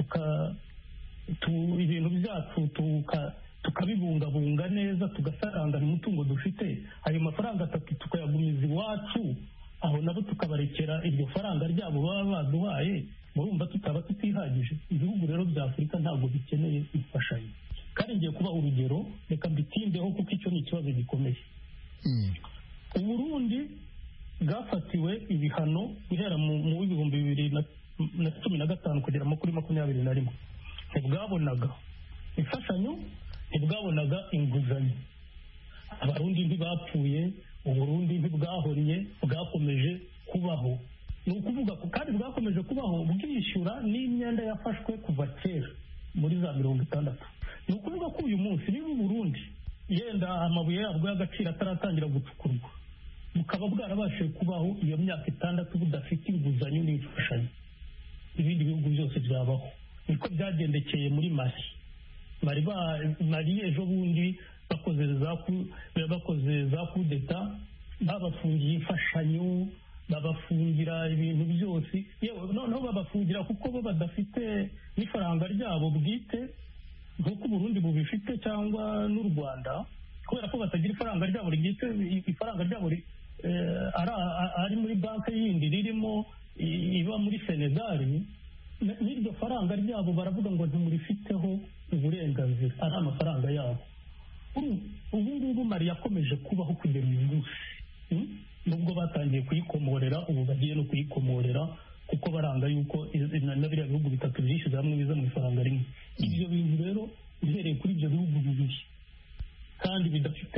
ibintu byacu tukabibungabunga neza, tugasaranganya umutungo dufite, ayo mafaranga atatu tukayagumiza iwacu, aho nabo tukabarekera iryo faranga ryabo baba baduhaye, murumva tutaba tutihagije. ibihugu rero bya Afurika ntabwo bikeneye imfashanyo. kandi ngiye kubaha urugero, reka mbitindeho kuko icyo ni ikibazo gikomeye. Uburundi bwafatiwe ibihano guhera mu w'ibihumbi bibiri na cumi na gatanu kugera kuri makumyabiri na rimwe. ntibwabonaga imfashanyo, ntibwabonaga inguzanyo. abarundi ntibapfuye, Uburundi ntibwahonnye, bwakomeje kubaho. ni ukuvuga ko kandi bwakomeje kubaho bwishyura n'imyenda yafashwe kuva kera muri za mirongo itandatu. ni ukuvuga ko uyu munsi niba Uburundi yenda amabuye yabwo y'agaciro ataratangira gucukurwa, bukaba bwarabashije kubaho iyo myaka itandatu budafite inguzanyo n'imfashanyo, ibindi bihugu byose byabaho. Niko byagendekeye muri Mali. Mali ba Mali ejo bundi bakoze za bakoze za kudeta, babafungiye imfashanyo, babafungira ibintu byose, yewe noneho babafungira kuko bo badafite n'ifaranga ryabo bwite nk'uko Burundi bubifite cyangwa n'u Rwanda, kubera ko batagira ifaranga ryabo bwite. Ifaranga ryabo ari muri banki yindi ririmo iba muri Senegal, n'iryo faranga ryabo baravuga ngo ntimurifiteho uburenganzira, ari amafaranga yabo. Ubu ngubu Mali yakomeje kubaho kugera uyu munsi, nubwo batangiye kuyikomorera, ubu bagiye no kuyikomorera kuko baranga yuko na biriya bihugu bitatu byishyize hamwe biza mu ifaranga rimwe. Ibyo bintu rero uhereye kuri ibyo bihugu bibiri kandi bidafite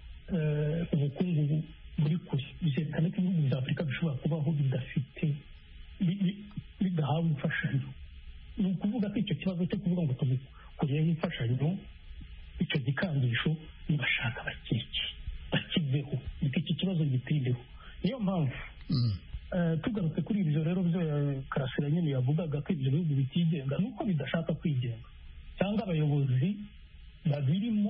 ubukungu buri kure, byerekana ko ibihugu bya Afurika bishobora kubaho bidafite bidahawe imfashanyo. Ni ukuvuga ko icyo kibazo cyo kuvuga ngo tubikureho imfashanyo, icyo gikangisho nibashaka bakeke bakiveho, niko iki kibazo gitindeho. Niyo mpamvu tugarutse kuri ibyo rero byo Karasira nyine yavugaga ko ibyo bihugu bitigenga, nuko bidashaka kwigenga cyangwa abayobozi babirimo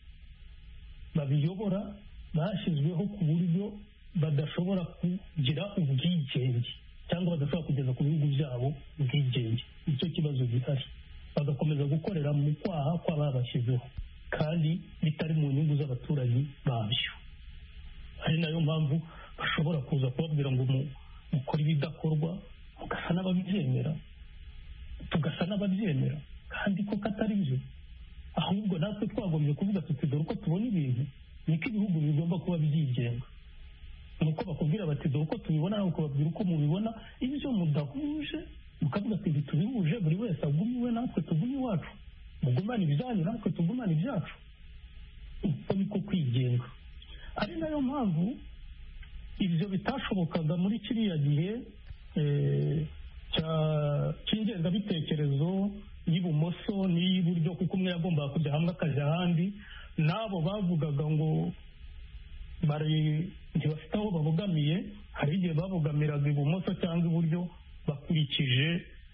babiyobora bashyizweho ku buryo badashobora kugira ubwigenge cyangwa badashobora kugeza ku bihugu byabo ubwigenge. Nicyo kibazo gihari, bagakomeza gukorera mu kwaha kw'ababashyizeho kandi bitari mu nyungu z'abaturage babyo. Ari nayo mpamvu bashobora kuza kubabwira ngo mukore ibidakorwa, mugasa n'ababyemera, tugasa n'ababyemera kandi ko katari byo. Ahubwo natwe twagombye kuvuga tuti dore uko tubona ibintu, niko ibihugu bigomba kuba byigenga. Nuko bakubwira bati dore uko tubibona, nawe ukababwira uko mubibona. Ibyo mudahuje mukavuga ati tubihuje, buri wese agume iwe natwe tugume iwacu, mugumane ibyanyu natwe tugumane ibyacu. Uko niko kwigenga. Ari nayo mpamvu ibyo bitashobokaga muri kiriya gihe cy'ingengabitekerezo y'ibumoso n'iy'iburyo, kuko umwe yagombaga kujya hamwe akajya ahandi. N'abo bavugaga ngo bari ntibafite aho babogamiye, hari igihe babogamiraga ibumoso cyangwa iburyo bakurikije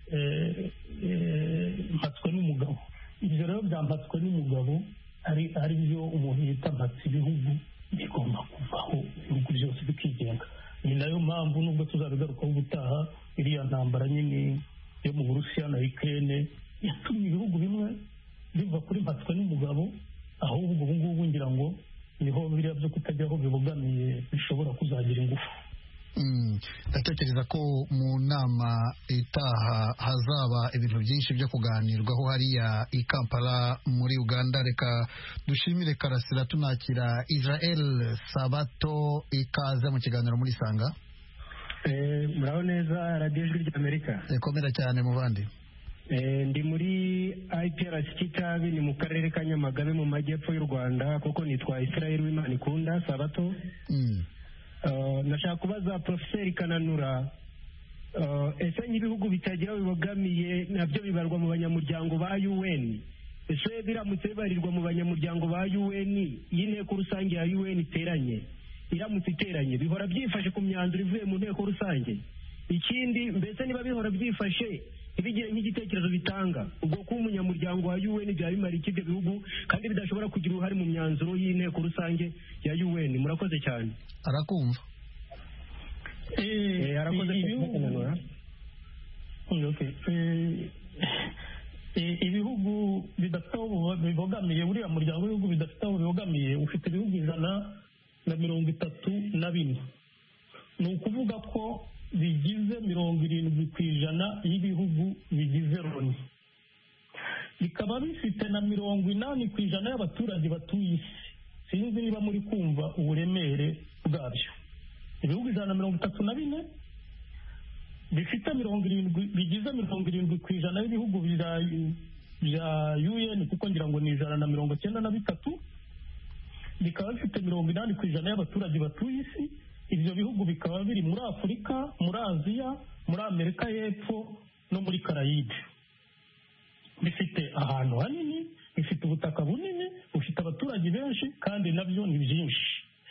mpatswe n'umugabo. Ibyo rero bya mpatswe n'umugabo ari byo umuntu yita mpatse ibihugu, bigomba kuvaho ibihugu byose bikigenga. Ni nayo mpamvu nubwo tuzabigarukaho ubutaha, iriya ntambara nyine yo mu Burusiya na Ukraine yatumye ibihugu bimwe biva kuri mpatswe n'umugabo, ahubwo ubu ngubu ngira ngo niho biriya byo kutajya aho bibogamiye bishobora kuzagira ingufu. Ndatekereza ko mu nama itaha hazaba ibintu byinshi byo kuganirwaho hariya i Kampala muri Uganda. Reka dushimire Karasira tunakira Israel Sabato, ikaze mu kiganiro muri Sanga. Muraho neza, radiyo ijwi ry'Amerika. Komera cyane muvandi. Ndi muri I P R C Kitabi, ni mu karere ka Nyamagabe mu majyepfo y'u Rwanda, kuko nitwa Israel Wimana Ikunda Sabato. Nashaka kubaza Profeseri Kananura, ese nk'ibihugu bitagira bibogamiye nabyo bibarwa mu banyamuryango ba U N? Ese biramutse bibarirwa mu banyamuryango ba U N, y'inteko rusange ya U N iteranye, iramutse iteranye bihora byifashe ku myanzuro ivuye mu nteko rusange? Ikindi, mbese niba bihora byifashe ntibigire nk'igitekerezo bitanga, ubwo kuba umunyamuryango wa U N byaba bimara iki ibyo bihugu kandi bidashobora kugira uruhare mu myanzuro y'inteko rusange ya U N? Murakoze cyane. Arakumva. Eh, arakoze ibihugu. Okay. Ibihugu bidafite aho bibogamiye, buriya muryango w'ibihugu bidafite aho bibogamiye ufite ibihugu ijana na mirongo itatu na bine. Ni ukuvuga ko bigize mirongo irindwi ku ijana y'ibihugu bigize Loni, bikaba bifite na mirongo inani ku ijana y'abaturage batuye isi. Sinzi niba muri kumva uburemere bwabyo. Ibihugu ijana na mirongo itatu na bine bifite mirongo irindwi, bigize mirongo irindwi ku ijana y'ibihugu bya U N, kuko ngira ngo ni ijana na mirongo cyenda na bitatu, bikaba bifite mirongo inani ku ijana y'abaturage batuye isi. Ibyo bihugu bikaba biri muri Afurika, muri Aziya, muri Amerika y'Epfo no muri Karayibe. Bifite ahantu hanini, bifite ubutaka bunini, bufite abaturage benshi kandi nabyo ni byinshi.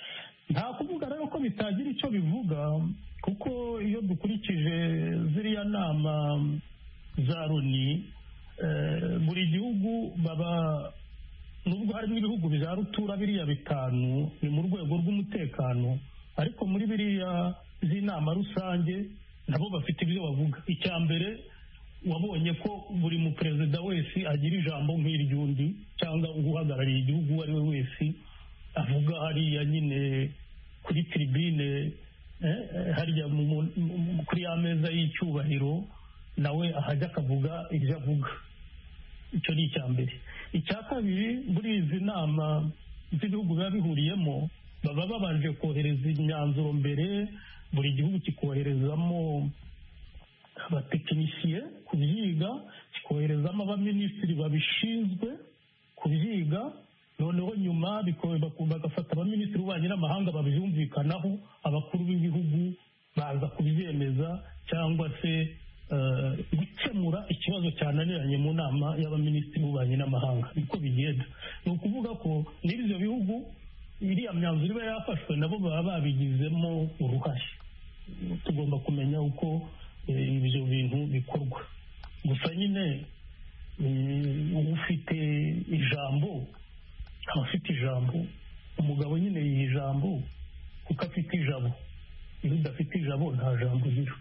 nta kuvuga rero ko bitagira icyo bivuga, kuko iyo dukurikije ziriya nama za Loni, buri gihugu baba, nubwo harimo ibihugu bya rutura biriya bitanu ni mu rwego rw'umutekano, ariko muri biriya z'inama rusange nabo bafite ibyo bavuga. Icya mbere, wabonye ko buri mu perezida wese agira ijambo nk'iry'undi, cyangwa uhagarariye igihugu uwo ari we wese avuga hariya nyine kuri tribune, harya kuri ya meza y'icyubahiro, nawe ahajya akavuga ibyo avuga. Icyo ni icya mbere. Icya kabiri, muri izi nama z'ibihugu biba bihuriyemo baba babanje kohereza imyanzuro mbere, buri gihugu kikoherezamo abatekinisiye kubyiga, kikoherezamo abaminisitiri babishinzwe kubyiga, noneho nyuma bagafata abaminisitiri b'ububanyi n'amahanga babyumvikanaho, abakuru b'ibihugu baza kubyemeza cyangwa se gukemura ikibazo cyananiranye mu nama y'abaminisitiri b'ububanyi n'amahanga. Niko bigenda. Ni ukuvuga ko n'ibyo bihugu iriya myanzuro iba yafashwe nabo baba babigizemo uruhare. Tugomba kumenya uko ibyo bintu bikorwa. Gusa nyine ufite ijambo aba afite ijambo, umugabo nyine yiha ijambo kuko afite ijabo. Iyo udafite ijabo nta jambo ugira.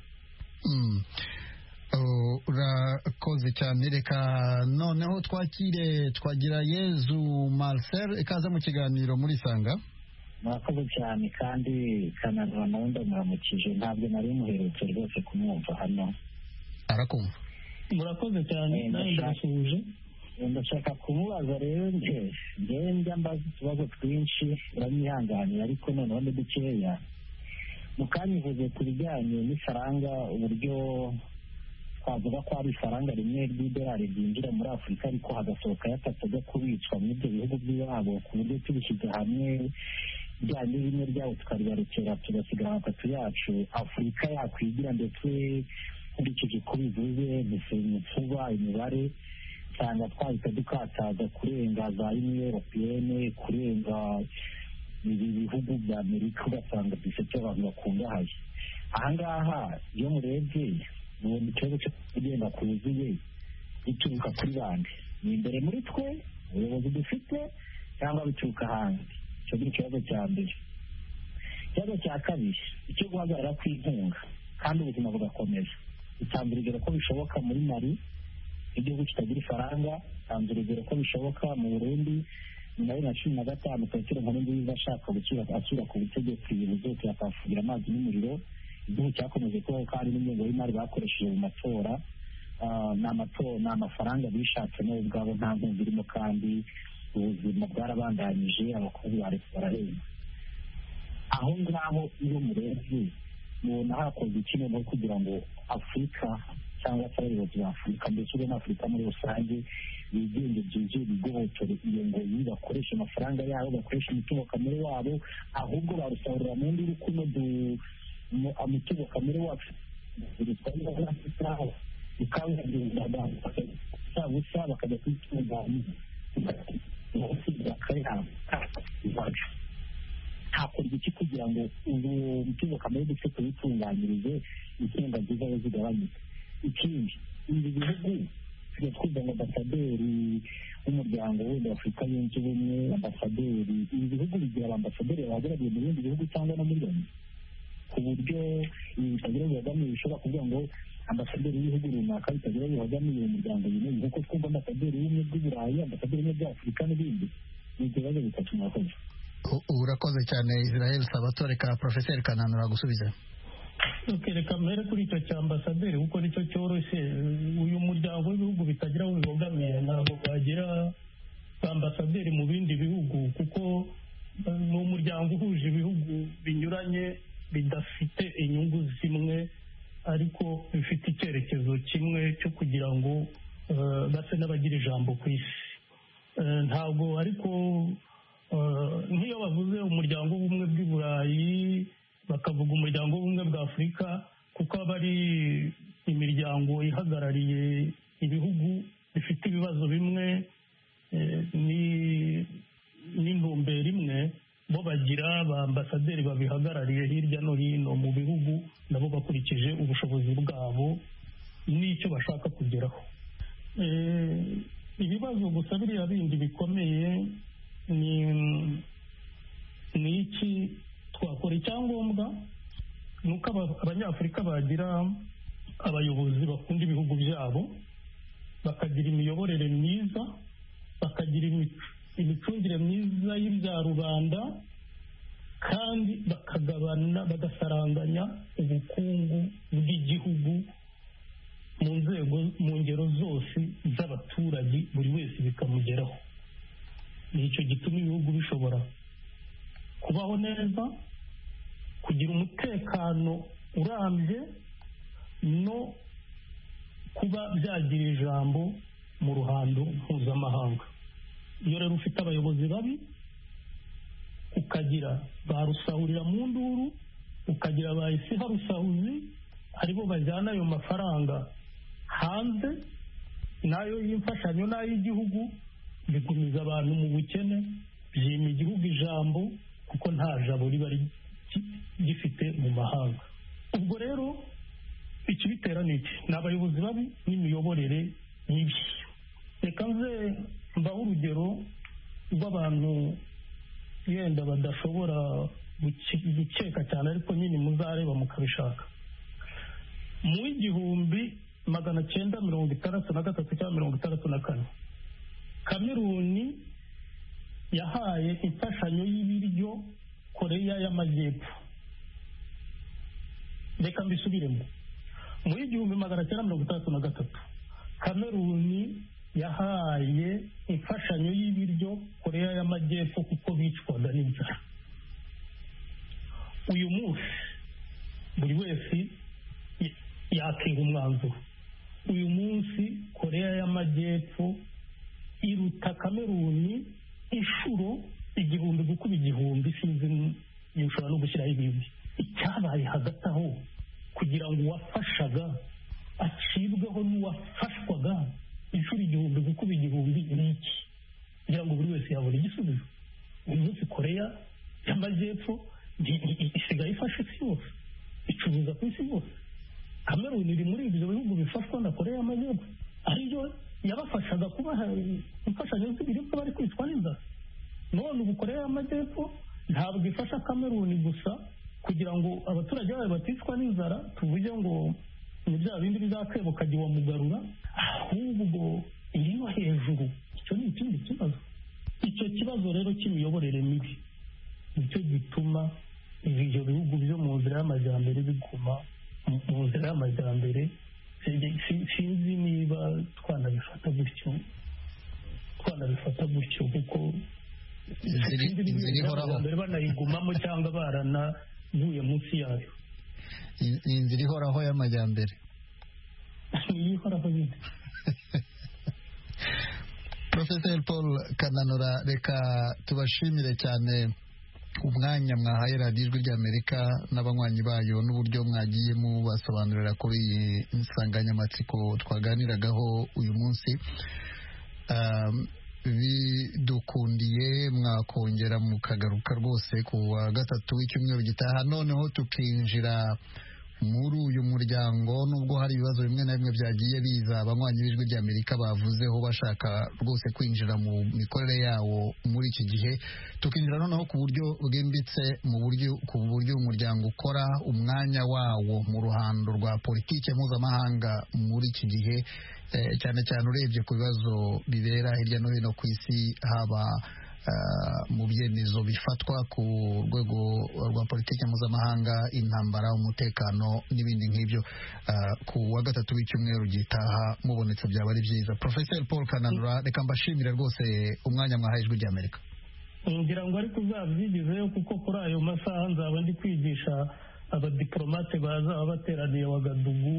Urakoze cyane. Reka noneho twakire Twagirayezu Marcel, ikaze mu kiganiro muri Sanga. Murakoze cyane kandi Kananura nawe ndamuramukije, ntabwo nari muherutse rwose kumwumva hano. Arakumva. Murakoze cyane, nawe ndasuhuje. Ndashaka kumubaza rero, nje njyewe njya mbaza utubazo twinshi, uranyihanganira ariko noneho ni dukeya. Mukanyivuze ku bijyanye n'ifaranga, uburyo twavuga ko ari ifaranga rimwe ry'idolari ryinjira muri Afurika ariko hagasohoka atatu ajya kubicwa muri ibyo bihugu by'iwabo, ku buryo tubishyize hamwe bya bimwe byabo tukaribarekera tugasigara atatu yacu, Afurika yakwigira ndetse nkurikije uko bivuze ntizenya vuba imibare cyangwa twahita dukataza kurenga za Union Européenne, kurenga ibi bihugu bya Amerika, ugasanga dufite abantu bakungahaye. Ahangaha iyo murebye mubona ikibazo cyo kugenda kuzuye bituruka kuri bande, ni imbere muri twe ubuyobozi dufite cyangwa bituruka hanze? Icyo ni ikibazo cya mbere. Ikibazo cya kabiri, icyo guhagarara kw'inkunga kandi ubuzima bugakomeza. Utanze urugero ko bishoboka muri Mali, igihugu kitagira ifaranga. Utanze urugero ko bishoboka mu Burundi, nyuma ya cumi na gatanu Petero Nkurunziza ashaka gushyira ashyira ku butegetsi ibintu byose akafugira amazi n'umuriro, igihugu cyakomeje kubaho kandi n'ingengo y'imari bakoresheje mu matora. Ni amatora, ni amafaranga bishatse nabo ubwabo, nta nkunga irimo, kandi ubuzima bwarabandanyije, abakozi ba leta barahembwa. Aho ngaho iyo murebye mubona hakozwe iki noneho kugira ngo Afurika cyangwa se abayobozi ba Afurika ndetse ube n'Afurika muri rusange bigenge byuzuye, bigohotore iyo ngoyi, bakoresha amafaranga yabo, bakoresha umutungo kamere wabo, ahubwo barusarurira mu ndi rukuno umutungo kamere wacu ukabusa bakajya kwitunganya hakorwa iki kugira ngo ubu umutungo kamere dufite tuwitunganyirize, inkunga nziza zo zigabanyuke. Ikindi, ibi bihugu tujya twumva ngo ambasaderi w'umuryango wenda Afurika yunze ubumwe, ambasaderi, ibi bihugu bigira abambasaderi bahagarariye mu bindi bihugu cyangwa no muri Loni, ku buryo ibi bitagira bibogamiye, bishobora kuvuga ngo ambasaderi w'ibihugu runaka bitagira bibogamiye umuryango nyine, nk'uko twumva ambasaderi w'ubumwe bw'Uburayi, ambasaderi w'ubumwe bw'Afurika n'ibindi. Ni ibibazo bitatu. Murakoze. Urakoze cyane Israel Sabato. Reka Profeseri Kananura gusubiza. Reka mbere kuri icyo cya ambasaderi kuko nicyo cyoroshye. Uyu muryango w'ibihugu bitagira aho bibogamiye ntabwo bagira ambasaderi mu bindi bihugu, kuko ni umuryango uhuje ibihugu binyuranye bidafite inyungu zimwe ariko bifite icyerekezo kimwe cyo kugira ngo base n'abagira ijambo ku isi. Ntabwo ariko nk'iyo bavuze umuryango w'ubumwe bw'i Burayi bakavuga umuryango w'ubumwe bwa Afurika, kuko aba ari imiryango ihagarariye ibihugu bifite ibibazo bimwe n'intumbero imwe, bo bagira ba ambasaderi babihagarariye hirya no hino mu bihugu nabo bakurikije ubushobozi bwabo n'icyo bashaka kugeraho. Ibibazo gusa biriya bindi bikomeye ni ni iki twakora. Icyangombwa ni uko abanyafurika bagira abayobozi bakunda ibihugu byabo, bakagira imiyoborere myiza, bakagira imicungire myiza y'ibya rubanda, kandi bakagabana bagasaranganya ubukungu bw'igihugu mu nzego mu ngero zose z'abaturage, buri wese bikamugeraho. Nicyo gituma ibihugu bishobora kubaho neza, kugira umutekano urambye, no kuba byagira ijambo mu ruhando mpuzamahanga. Iyo rero ufite abayobozi babi, ukagira ba rusahurira mu nduru, ukagira ba isiha rusahuzi, aribo bajyana ayo mafaranga hanze, nayo y'imfashanyo n'ay'igihugu, bigumiza abantu mu bukene, byima igihugu ijambo, kuko nta jabo riba gifite mu mahanga. Ubwo rero ikibitera ni iki? Ni abayobozi babi n'imiyoborere mibi. Reka nze mbaho urugero rw'abantu yenda badashobora gukeka cyane, ariko nyine muzareba mukabishaka. Mu igihumbi magana cyenda mirongo itandatu na gatatu cyangwa mirongo itandatu na kane, Kameruni yahaye imfashanyo y'ibiryo Koreya y'Amajyepfo. Reka mbisubiremo. Mu igihumbi magana cyenda mirongo itandatu na gatatu, Kameruni yahaye imfashanyo y'ibiryo Koreya y'Amajyepfo kuko bicwaga n'inzara. Uyu munsi buri wese yakiha umwanzuro. Uyu munsi Koreya y'Amajyepfo iruta Kameruni inshuro igihumbi gukuba igihumbi, sinzi ushobora no gushyiraho ibindi. Icyabaye hagati aho kugira ngo uwafashaga acibweho n'uwafashwaga inshuro igihumbi gukuba igihumbi ni iki? Kugira ngo buri wese yabona igisubizo. Uyu munsi Koreya y'Amajyepfo isigaye ifasha isi yose, icuruza ku isi yose. Kameruni iri muri ibyo bihugu bifashwa na Koreya y'Amajyepfo, ariyo yabafashaga kubaha imfashanyo z'ibiribwa bari kwicwa n'inzara. None ubu Koreya y'Amajyepfo ntabwo ifasha Kameruni gusa kugira ngo abaturage bayo baticwa n'inzara, tuvuge ngo ni bya bindi bizakebo kajya wamugarura, ahubwo iri no hejuru. Icyo ni ikindi kibazo. Icyo kibazo rero cy'imiyoborere mibi nicyo gituma ibyo bihugu byo mu nzira y'amajyambere biguma mu nzira y'amajyambere. Sinzi niba twanabifata gutyo twanabifata gutyo kuko inzira ihoraho banayigumamo cyangwa baranavuye munsi yayo. Inzira ihoraho y'amajyambere niyo ihoraho nyine. Professor Paul Kananura, reka tubashimire cyane umwanya mwahaye radiyo ijwi ry'Amerika n'abanywanyi bayo, n'uburyo mwagiye mubasobanurira kuri iyi nsanganyamatsiko twaganiragaho uyu munsi. Bidukundiye mwakongera mukagaruka rwose ku wa gatatu w'icyumweru gitaha, noneho tukinjira muri uyu muryango. Nubwo hari ibibazo bimwe na bimwe byagiye biza abanywanyi b'ijwi ry'Amerika bavuzeho bashaka rwose kwinjira mu mikorere yawo muri iki gihe, tukinjira noneho ku buryo bwimbitse mu buryo ku buryo umuryango ukora umwanya wawo mu ruhando rwa politiki mpuzamahanga muri iki gihe, cyane cyane urebye ku bibazo bibera hirya no hino ku isi, haba mu byemezo bifatwa ku rwego rwa politiki mpuzamahanga, intambara, umutekano n'ibindi nk'ibyo. Ku wa gatatu w'icyumweru gitaha mubonetse byaba ari byiza. Professor Paul Kananura, reka mbashimire rwose umwanya mwahaye ijwi ry'Amerika. ngira ngo ariko uzabyigizeyo kuko kuri ayo masaha nzaba ndi kwigisha abadiplomate bazaba bateraniye Wagadugu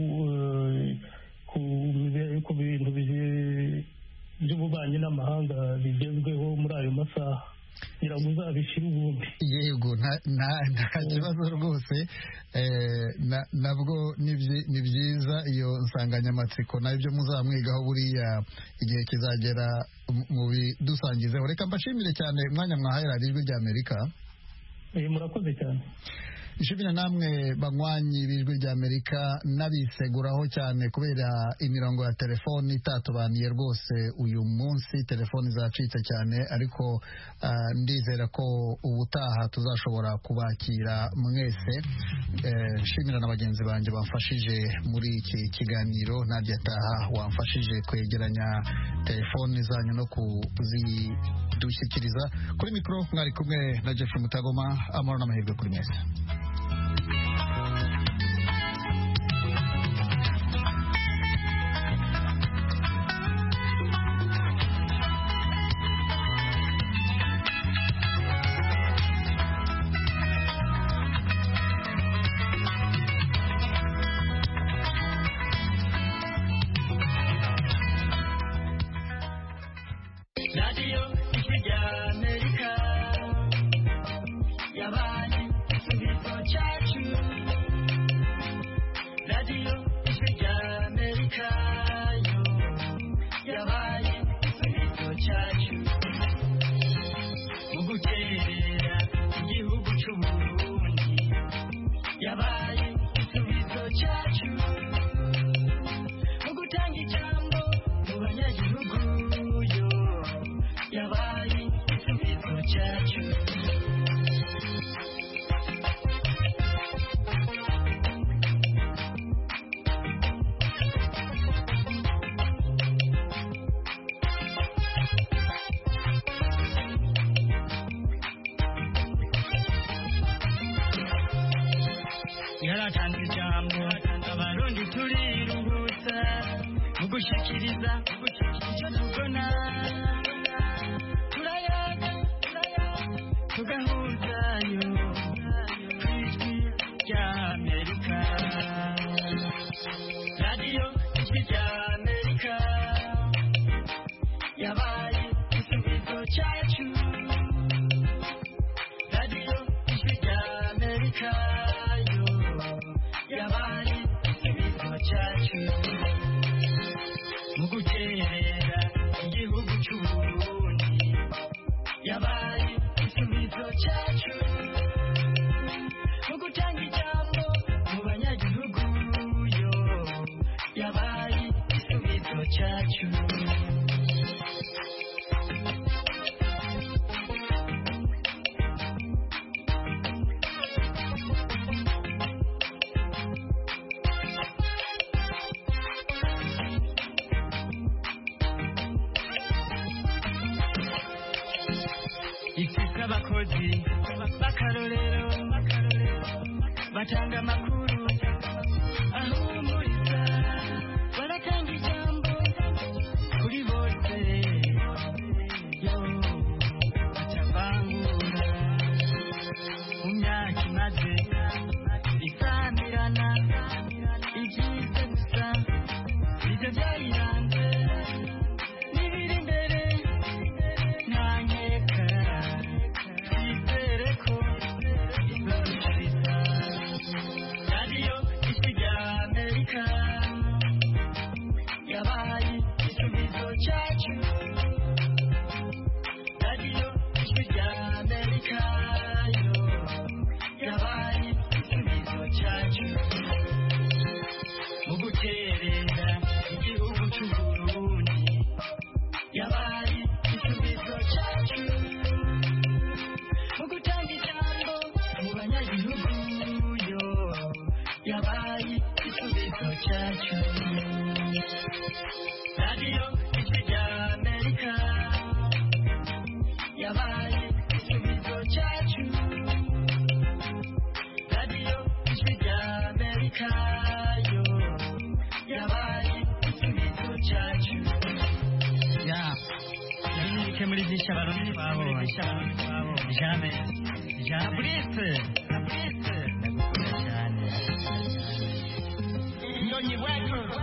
ku bintu by'ububanyi n'amahanga bigezweho muri ayo masaha. kugira ngo uzabishire ubundi. Yego nta kibazo rwose, nabwo ni byiza iyo nsanganyamatsiko nabyo muzamwigaho buriya igihe kizagera mu bidusangizeho. Reka mbashimire cyane umwanya mwahaye radiyo ijwi rya Amerika. Murakoze cyane. Nshimira namwe banywanyi b'ijwi rya Amerika nabiseguraho cyane kubera imirongo ya telefoni itatubaniye rwose uyu munsi, telefoni zacitse cyane, ariko uh, ndizera ko ubutaha tuzashobora kubakira mwese. Nshimira na bagenzi banjye bamfashije muri iki kiganiro, Nadia Taha wamfashije kwegeranya telefoni zanyu no kuzidushyikiriza. Kuri mikoro mwari kumwe na Jeff Mutagoma. Amahoro n'amahirwe kuri mwese. abakozi bakarorero batanga amakuru ahumuriza baratanga ijambo kuri bose yo bacavangura mu myaka imaze isamirana ibyiza gusa ibyo byayiranze n'ibiri imbere nta nkeka twizere ko izabishiriza radiyo ijwi rya amerika yabaye igisubizo cyacu radiyo ijwi rya amerika yo yabaye igisubizo cyacu mu guterera igihugu cy'uburundi yabaye igisubizo cyacu mu gutanga ijambo mu banyagihugu yo yabaye igisubizo cyacu radiyo ijwi rya amerika yabaye igisubizo cyacu radiyo ijwi rya amerika yo yabaye igisubizo cyacu ya yabike muri byinshi abarundi babonye jamais jamais Fabrice ndagukunda cyane Nyonyi Records.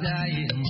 yabyaye